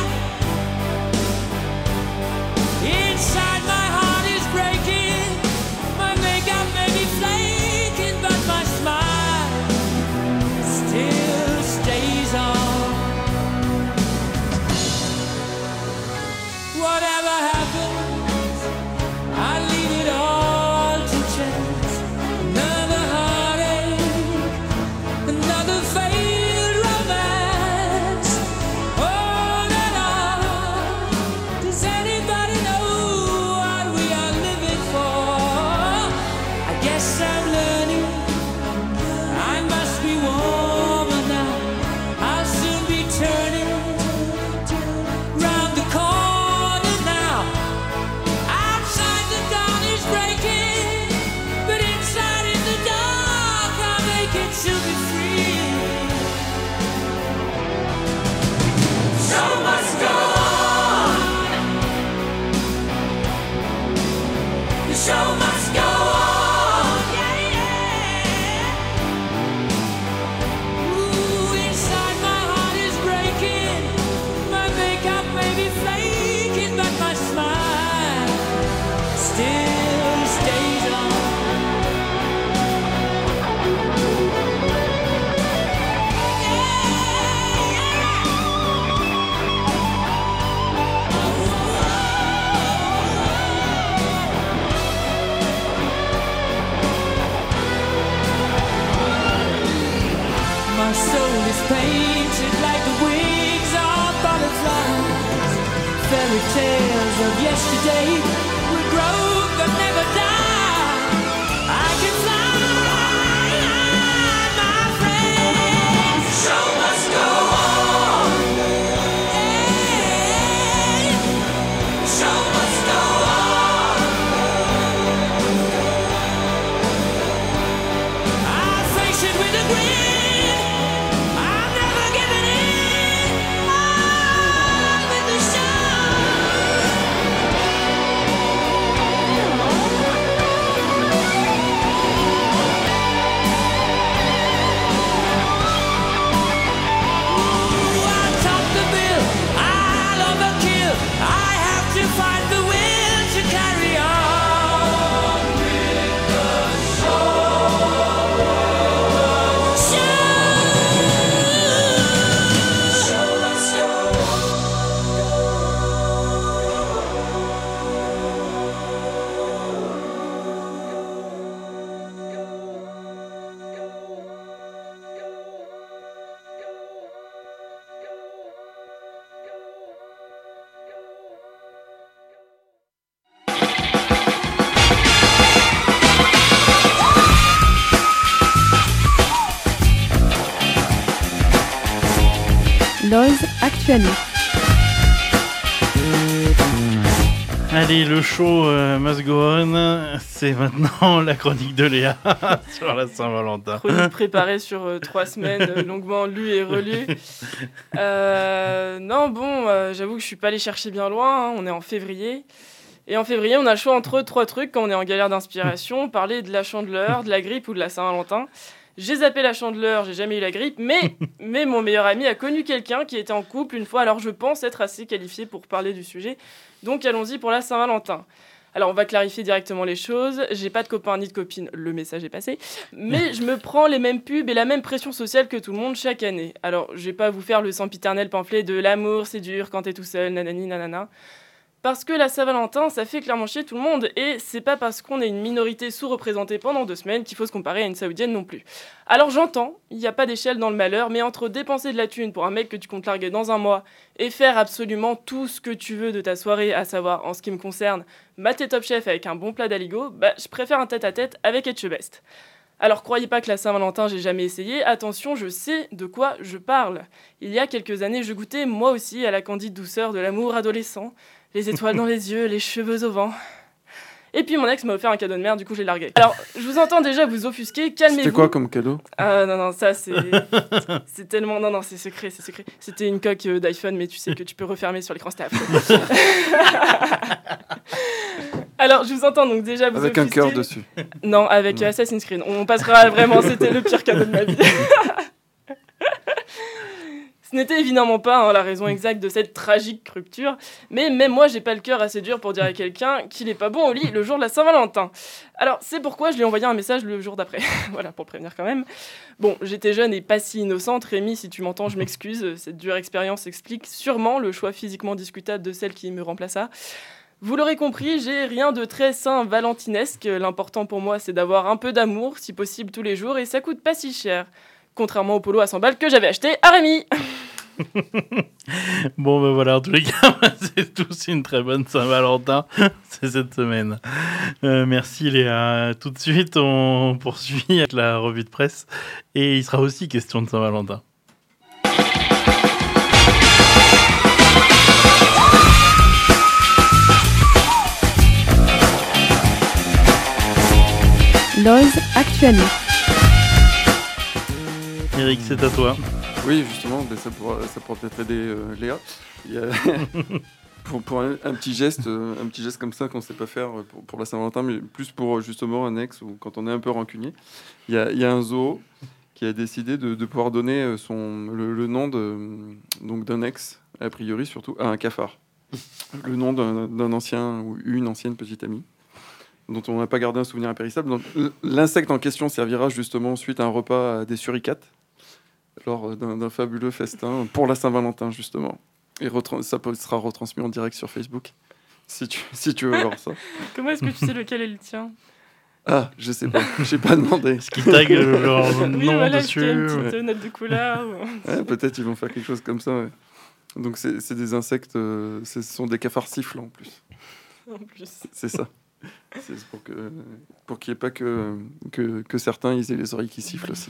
I: Inside my heart is breaking. My makeup may be flaking, but my smile still stays on. Whatever happens, I leave it all to chance. Another heartache, another failed romance. On and on. Does anybody know what we are living for? I guess I'm learning. I must be warmer now. I'll soon be turning round the corner now. Outside the dawn is breaking, but inside in the dark I'm aching to be free. Show must go on. The show must go on. Yeah, yeah. Ooh, inside my heart is breaking. My makeup may be flaking, but my smile still stays on. My soul is painted like the wings of butterflies. Fairy tales of yesterday will grow but never die. I can fly, my friend. The show must go on. Hey, the show must go on. I face it with a grin. I'm never giving in. On with the show. Ooh, I'll top the bill. I'll overkill. I have to find the will to carry on with the show. Show must go
B: Loz Actuali.
D: Allez, le show euh, must go on. C'est maintenant la chronique de Léa sur la Saint-Valentin.
G: Chronique préparée sur euh, trois semaines, euh, longuement lue et relue. Euh, non, bon, euh, j'avoue que je suis pas allée chercher bien loin. Hein, on est en février. Et en février, on a le choix entre trois trucs quand on est en galère d'inspiration. Parler de la Chandeleur, de la grippe ou de la Saint-Valentin. J'ai zappé la Chandeleur, j'ai jamais eu la grippe, mais, mais mon meilleur ami a connu quelqu'un qui était en couple une fois, alors je pense être assez qualifié pour parler du sujet. Donc allons-y pour la Saint-Valentin. Alors on va clarifier directement les choses. J'ai pas de copain ni de copine, le message est passé. Mais je me prends les mêmes pubs et la même pression sociale que tout le monde chaque année. Alors je vais pas vous faire le sempiternel pamphlet de l'amour, c'est dur quand t'es tout seul, nanani, nanana. Parce que la Saint-Valentin, ça fait clairement chier tout le monde, et c'est pas parce qu'on est une minorité sous-représentée pendant deux semaines qu'il faut se comparer à une saoudienne non plus. Alors j'entends, il n'y a pas d'échelle dans le malheur, mais entre dépenser de la thune pour un mec que tu comptes larguer dans un mois et faire absolument tout ce que tu veux de ta soirée, à savoir, en ce qui me concerne, mater Top Chef avec un bon plat d'aligot, bah je préfère un tête-à-tête avec Etchebest. Alors croyez pas que la Saint-Valentin j'ai jamais essayé, attention, je sais de quoi je parle. Il y a quelques années, je goûtais moi aussi à la candide douceur de l'amour adolescent, les étoiles dans les yeux, les cheveux au vent. Et puis mon ex m'a offert un cadeau de merde, du coup je l'ai largué. Alors, je vous entends déjà vous offusquer, calmez-vous.
F: C'était quoi comme cadeau ?
G: Ah non, non, ça c'est... c'est tellement... Non, non, c'est secret, c'est secret. C'était une coque euh, d'iPhone, mais tu sais que tu peux refermer sur l'écran, c'était affreux. Alors, je vous entends donc déjà vous
F: Avec
G: offusquer.
F: un cœur dessus.
G: Non, avec
F: Non.
G: Assassin's Creed. On passera vraiment, c'était le pire cadeau de ma vie. Ce n'était évidemment pas hein, la raison exacte de cette tragique rupture, mais même moi j'ai pas le cœur assez dur pour dire à quelqu'un qu'il est pas bon au lit le jour de la Saint-Valentin. Alors c'est pourquoi je lui ai envoyé un message le jour d'après, voilà pour prévenir quand même. Bon, j'étais jeune et pas si innocente, Rémi si tu m'entends je m'excuse, cette dure expérience explique sûrement le choix physiquement discutable de celle qui me remplaça. Vous l'aurez compris, j'ai rien de très saint-valentinesque, l'important pour moi c'est d'avoir un peu d'amour, si possible tous les jours, et ça coûte pas si cher. Contrairement au polo à cent balles que j'avais acheté à Rémi.
D: Bon, ben voilà, en tous les cas, c'est tous une très bonne Saint-Valentin, c'est cette semaine. Euh, merci Léa. Tout de suite, on poursuit avec la revue de presse et il sera aussi question de Saint-Valentin.
B: Loz Actuali.
D: Eric, c'est à toi.
F: Oui, justement, ben ça, pourra, ça pourra peut-être aider euh, Léa. Il y a pour pour un, un petit geste, euh, un petit geste comme ça qu'on ne sait pas faire pour, pour la Saint-Valentin, mais plus pour justement un ex ou quand on est un peu rancunier. Il y a, il y a un zoo qui a décidé de, de pouvoir donner son, le, le nom de, donc d'un ex, a priori surtout, à un cafard. Le nom d'un, d'un ancien ou une ancienne petite amie dont on n'a pas gardé un souvenir impérissable. Donc, l'insecte en question servira justement ensuite à un repas à des suricates lors d'un, d'un fabuleux festin pour la Saint-Valentin, justement. Et retra- ça peut- sera retransmis en direct sur Facebook, si tu, si tu veux voir ça.
G: Comment est-ce que tu sais lequel est le tien ?
F: Ah, je sais pas, j'ai pas demandé.
D: Ce qui tag leur
G: Oui,
D: nom
G: voilà,
D: dessus.
G: est-ce qu'il y a une
D: ouais.
G: petite note de couleur ou...
F: Ouais, peut-être ils vont faire quelque chose comme ça, ouais. Donc c'est, c'est des insectes, euh, ce sont des cafards sifflants en plus.
G: En plus.
F: C'est ça. C'est pour, que, pour qu'il n'y ait pas que, que, que certains ils aient les oreilles qui sifflent aussi.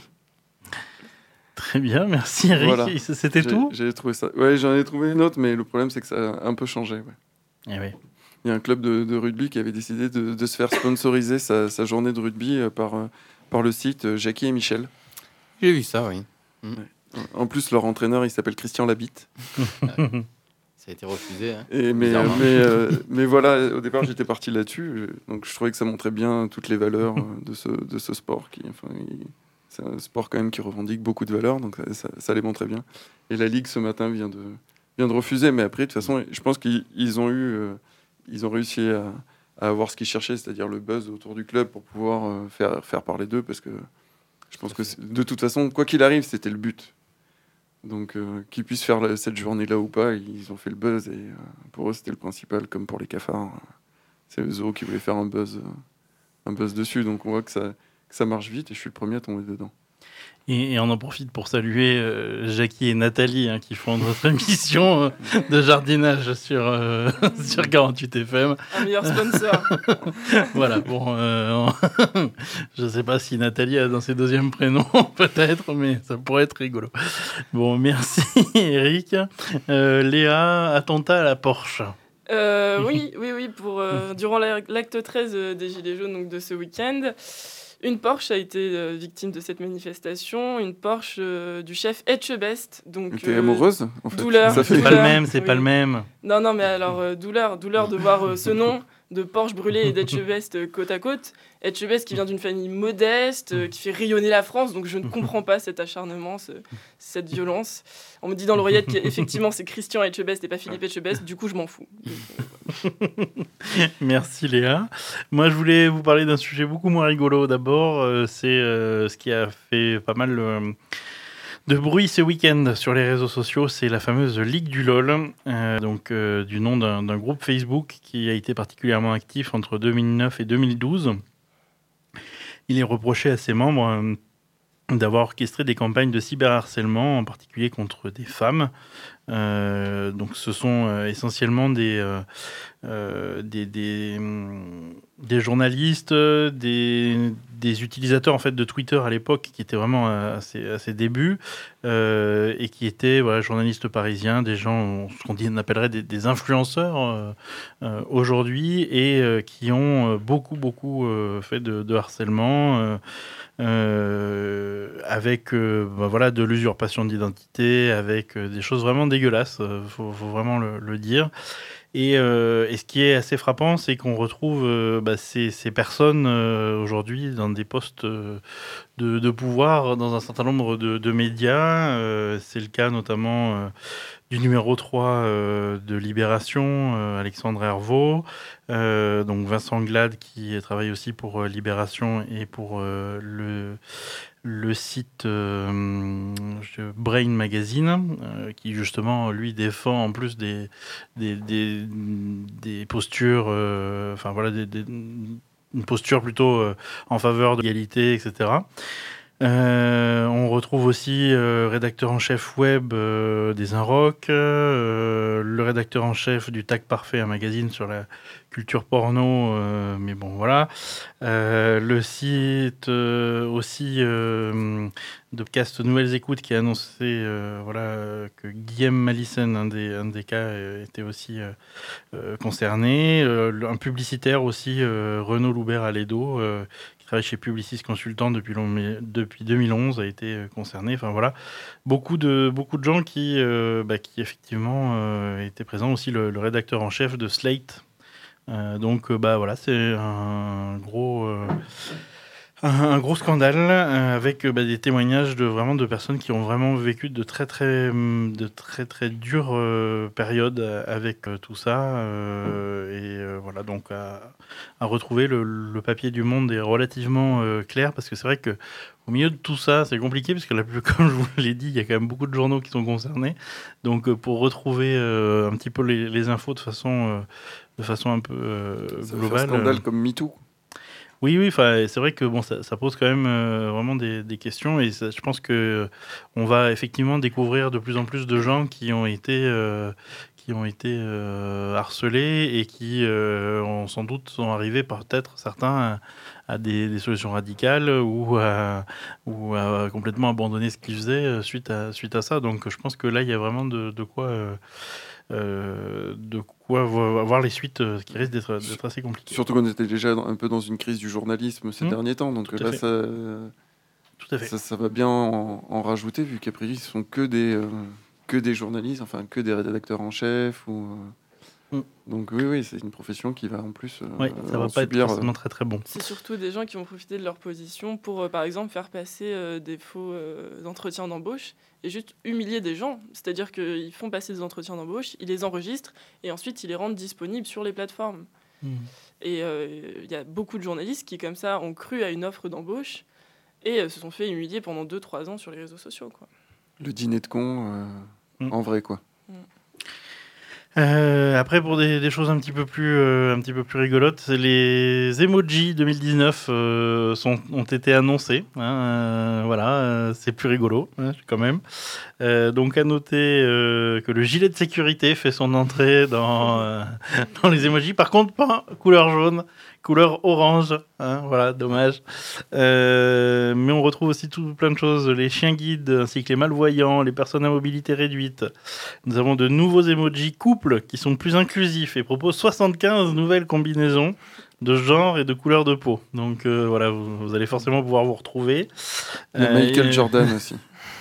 D: Très bien, merci Eric.
F: Voilà.
D: C'était
F: J'ai-
D: tout
F: J'ai trouvé ça. Ouais, j'en ai trouvé une autre, mais le problème c'est que ça a un peu changé. Ouais.
D: Eh oui.
F: Il y a un club de, de rugby qui avait décidé de, de se faire sponsoriser sa, sa journée de rugby euh, par, euh, par le site euh, Jackie et Michel.
H: J'ai vu ça, oui.
F: En plus, leur entraîneur il s'appelle Christian Labitte.
H: Ça a été refusé. Hein.
F: Et mais,
H: Bizarrement.
F: mais, euh, mais voilà, au départ j'étais parti là-dessus, euh, donc je trouvais que ça montrait bien toutes les valeurs euh, de ce, de ce sport. Qui, enfin, il- c'est un sport quand même qui revendique beaucoup de valeurs, donc ça, ça, ça les montrait bien. Et la Ligue ce matin vient de, vient de refuser, mais après de toute façon, je pense qu'ils ils ont, eu, euh, ils ont réussi à, à avoir ce qu'ils cherchaient, c'est-à-dire le buzz autour du club pour pouvoir euh, faire, faire parler d'eux, parce que je pense que c'est- de toute façon, quoi qu'il arrive, c'était le but. Donc, euh, qu'ils puissent faire la- cette journée-là ou pas, ils ont fait le buzz et euh, pour eux, c'était le principal, comme pour les cafards. C'est le zoo qui voulait faire un buzz, euh, un buzz dessus. Donc, on voit que ça, que ça marche vite et je suis le premier à tomber dedans.
D: Et, et on en profite pour saluer euh, Jackie et Nathalie hein, qui font notre émission euh, de jardinage sur, euh, sur quarante-huit F M.
G: Un meilleur sponsor.
D: Voilà, bon, euh, je sais pas si Nathalie a dans ses deuxièmes prénoms, peut-être, mais ça pourrait être rigolo. Bon, merci Eric. Euh, Léa, attentat à la Porsche.
G: Euh, oui, oui, oui, pour, euh, durant la- l'acte treize euh, des Gilets jaunes donc de ce week-end, une Porsche a été euh, victime de cette manifestation, une Porsche euh, du chef Etchebest. Donc,
F: T'es
G: euh,
F: amoureuse en fait.
G: douleur.
F: Ça fait...
D: C'est pas le même, c'est
G: Oui.
D: pas le même.
G: Non, non, mais alors, euh, douleur, douleur de voir euh, ce nom de Porsche brûlé et d'Etchebest euh, côte à côte. Etchebest qui vient d'une famille modeste, euh, qui fait rayonner la France, donc je ne comprends pas cet acharnement, ce- cette violence. On me dit dans l'oreillette qu'effectivement c'est Christian Etchebest et pas Philippe Etchebest, du coup je m'en fous.
D: Merci Léa. Moi, je voulais vous parler d'un sujet beaucoup moins rigolo. D'abord, euh, c'est euh, ce qui a fait pas mal euh, de bruit ce week-end sur les réseaux sociaux, c'est la fameuse Ligue du LOL, euh, donc euh, du nom d'un, d'un groupe Facebook qui a été particulièrement actif entre deux mille neuf et deux mille douze. Il est reproché à ses membres euh, d'avoir orchestré des campagnes de cyberharcèlement, en particulier contre des femmes. Euh, donc ce sont euh, essentiellement des, euh, euh, des, des, des journalistes, des, des utilisateurs en fait, de Twitter à l'époque qui étaient vraiment à ses, à ses débuts euh, et qui étaient voilà, journalistes parisiens, des gens, ce qu'on dit, on appellerait des, des influenceurs euh, euh, aujourd'hui et euh, qui ont beaucoup, beaucoup euh, fait de, de harcèlement. Euh, Euh, avec euh, bah voilà, de l'usurpation d'identité, avec euh, des choses vraiment dégueulasses, il euh, faut, faut vraiment le, le dire. Et, euh, et ce qui est assez frappant, c'est qu'on retrouve euh, bah, ces, ces personnes euh, aujourd'hui dans des postes euh, de, de pouvoir dans un certain nombre de, de médias. Euh, c'est le cas notamment euh, du numéro trois euh, de Libération, euh, Alexandre Herveau, euh, donc Vincent Glade qui travaille aussi pour euh, Libération et pour euh, le, le site euh, Brain Magazine, euh, qui justement lui défend en plus des, des, des, des postures, euh, enfin voilà, des, des, une posture plutôt euh, en faveur de l'égalité, et cetera. Euh, on retrouve aussi euh, rédacteur en chef web euh, des Inrock, euh, le rédacteur en chef du Tag Parfait, un magazine sur la culture porno, euh, mais bon voilà. Euh, le site euh, aussi euh, de podcast Nouvelles Écoutes qui a annoncé euh, voilà, que Guillaume Malissen, un des, un des cas, euh, était aussi euh, euh, concerné. Euh, un publicitaire aussi, euh, Renaud Loubert-Alédo, euh, qui travaille chez Publicis Consultant depuis, long, depuis deux mille onze, a été euh, concerné. Enfin voilà, beaucoup de, beaucoup de gens qui, euh, bah, qui effectivement euh, étaient présents. Aussi le, le rédacteur en chef de Slate. Euh, donc euh, bah voilà, c'est un gros euh, un, un gros scandale euh, avec euh, bah, des témoignages de vraiment de personnes qui ont vraiment vécu de très très de très très dures euh, périodes avec euh, tout ça euh, et euh, voilà, donc à, à retrouver le, le papier du Monde est relativement euh, clair, parce que c'est vrai que au milieu de tout ça, c'est compliqué parce que la plus, comme je vous l'ai dit, il y a quand même beaucoup de journaux qui sont concernés. Donc euh, pour retrouver euh, un petit peu les, les infos de façon euh, de façon un peu euh,
F: ça
D: globale.
F: Ça fait un scandale
D: euh,
F: comme MeToo.
D: Oui, oui, c'est vrai que bon, ça, ça pose quand même euh, vraiment des, des questions, et ça, je pense que euh, on va effectivement découvrir de plus en plus de gens qui ont été, euh, qui ont été euh, harcelés et qui euh, ont sans doute sont arrivés peut-être certains à, à des, des solutions radicales ou à, ou à complètement abandonner ce qu'ils faisaient suite à, suite à ça. Donc je pense que là, il y a vraiment de, de quoi... Euh, Euh, de quoi avoir les suites euh, qui risquent d'être, d'être assez compliquées.
F: Surtout qu'on était déjà un peu dans une crise du journalisme ces mmh. derniers temps, donc là ça,
D: Tout à fait.
F: ça, ça va bien en, en rajouter, vu qu'après ils sont que des, euh, que des journalistes, enfin que des rédacteurs en chef. Ou, euh... mmh. Donc oui, oui, c'est une profession qui va en plus euh,
D: oui, ça va pas
F: subir,
D: être forcément très très bon.
G: C'est surtout des gens qui vont profiter de leur position pour, euh, par exemple, faire passer euh, des faux euh, entretiens d'embauche et juste humilier des gens. C'est-à-dire qu'ils font passer des entretiens d'embauche, ils les enregistrent et ensuite ils les rendent disponibles sur les plateformes. Mmh. Et il euh, y a beaucoup de journalistes qui, comme ça, ont cru à une offre d'embauche et euh, se sont fait humilier pendant deux trois ans sur les réseaux sociaux, quoi.
F: Le dîner de con, euh, mmh. en vrai, quoi. Mmh.
D: Euh, après, pour des, des choses un petit peu plus, euh, un petit peu plus rigolotes, les emojis deux mille dix-neuf euh, sont, ont été annoncés. Hein, euh, voilà, euh, c'est plus rigolo, hein, quand même. Euh, donc, à noter euh, que le gilet de sécurité fait son entrée dans, euh, dans les emojis. Par contre, pas couleur jaune, couleur orange. Hein, voilà, dommage. Euh, mais on retrouve aussi tout plein de choses. Les chiens guides, ainsi que les malvoyants, les personnes à mobilité réduite. Nous avons de nouveaux emojis couples qui sont plus inclusifs et proposent soixante-quinze nouvelles combinaisons de genre et de couleur de peau. Donc euh, voilà, vous, vous allez forcément pouvoir vous retrouver.
F: Il y a euh, Michael et... Jordan aussi.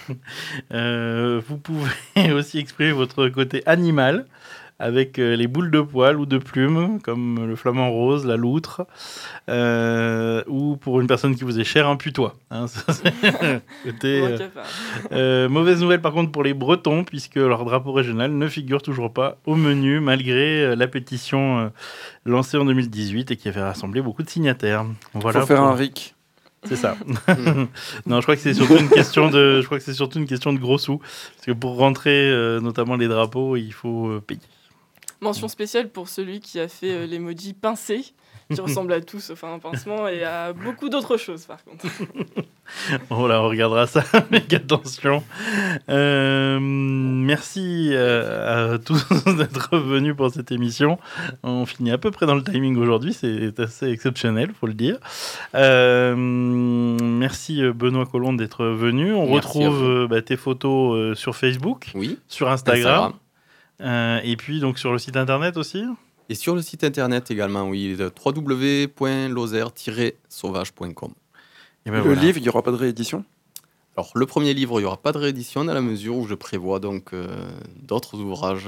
D: euh, vous pouvez aussi exprimer votre côté animal avec euh, les boules de poils ou de plumes, comme le flamant rose, la loutre, euh, ou pour une personne qui vous est chère, un putois. Hein, ça, côté, euh, euh, mauvaise nouvelle par contre pour les Bretons, puisque leur drapeau régional ne figure toujours pas au menu, malgré euh, la pétition euh, lancée en deux mille dix-huit et qui avait rassemblé beaucoup de signataires.
F: Voilà. Faut faire pour... un R I C.
D: C'est ça. Non, je crois que c'est surtout une question de, je crois que c'est surtout une question de gros sous, parce que pour rentrer, euh, notamment les drapeaux, il faut euh, payer.
G: Mention spéciale pour celui qui a fait euh, l'emoji pincé, qui ressemble à tout sauf à un pincement et à beaucoup d'autres choses par contre.
D: Bon, là, on regardera ça avec attention. Euh, merci euh, à tous d'être venus pour cette émission. On finit à peu près dans le timing aujourd'hui, c'est assez exceptionnel, faut le dire. Euh, merci Benoît Colombe d'être venu. On
H: Merci
D: retrouve euh, bah, tes photos euh, sur Facebook,
H: Oui.
D: sur Instagram,
H: Instagram.
D: Euh, et puis donc sur le site internet aussi.
H: Et sur le site internet également, oui, w w w point lozère tiret sauvage point com.
D: Et ben
F: Le
D: voilà.
F: livre, il n'y aura pas de réédition?
H: Alors, le premier livre, il n'y aura pas de réédition dans la mesure où je prévois donc euh, d'autres ouvrages.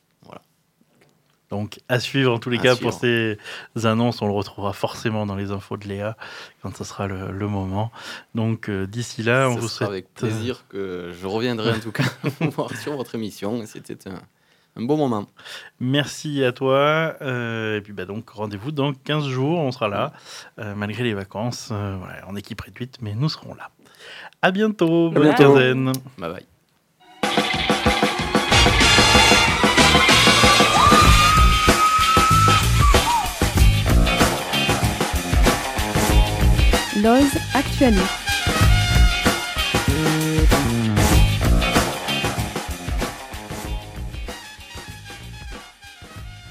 D: Donc, à suivre en tous les
H: À
D: cas
H: suivre.
D: pour ces annonces. On le retrouvera forcément dans les infos de Léa quand ce sera le, le moment. Donc, euh, d'ici là, on
H: Ce
D: vous
H: sera
D: souhaite.
H: avec plaisir que je reviendrai en tout cas vous voir sur votre émission. C'était un, un beau moment.
D: Merci à toi. Euh, et puis, bah, donc, rendez-vous dans quinze jours. On sera là, euh, malgré les vacances. Euh, voilà, en équipe réduite, mais nous serons là. À bientôt. Bonne
F: bientôt.
D: quinzaine.
H: Bye bye.
B: Loz Actually.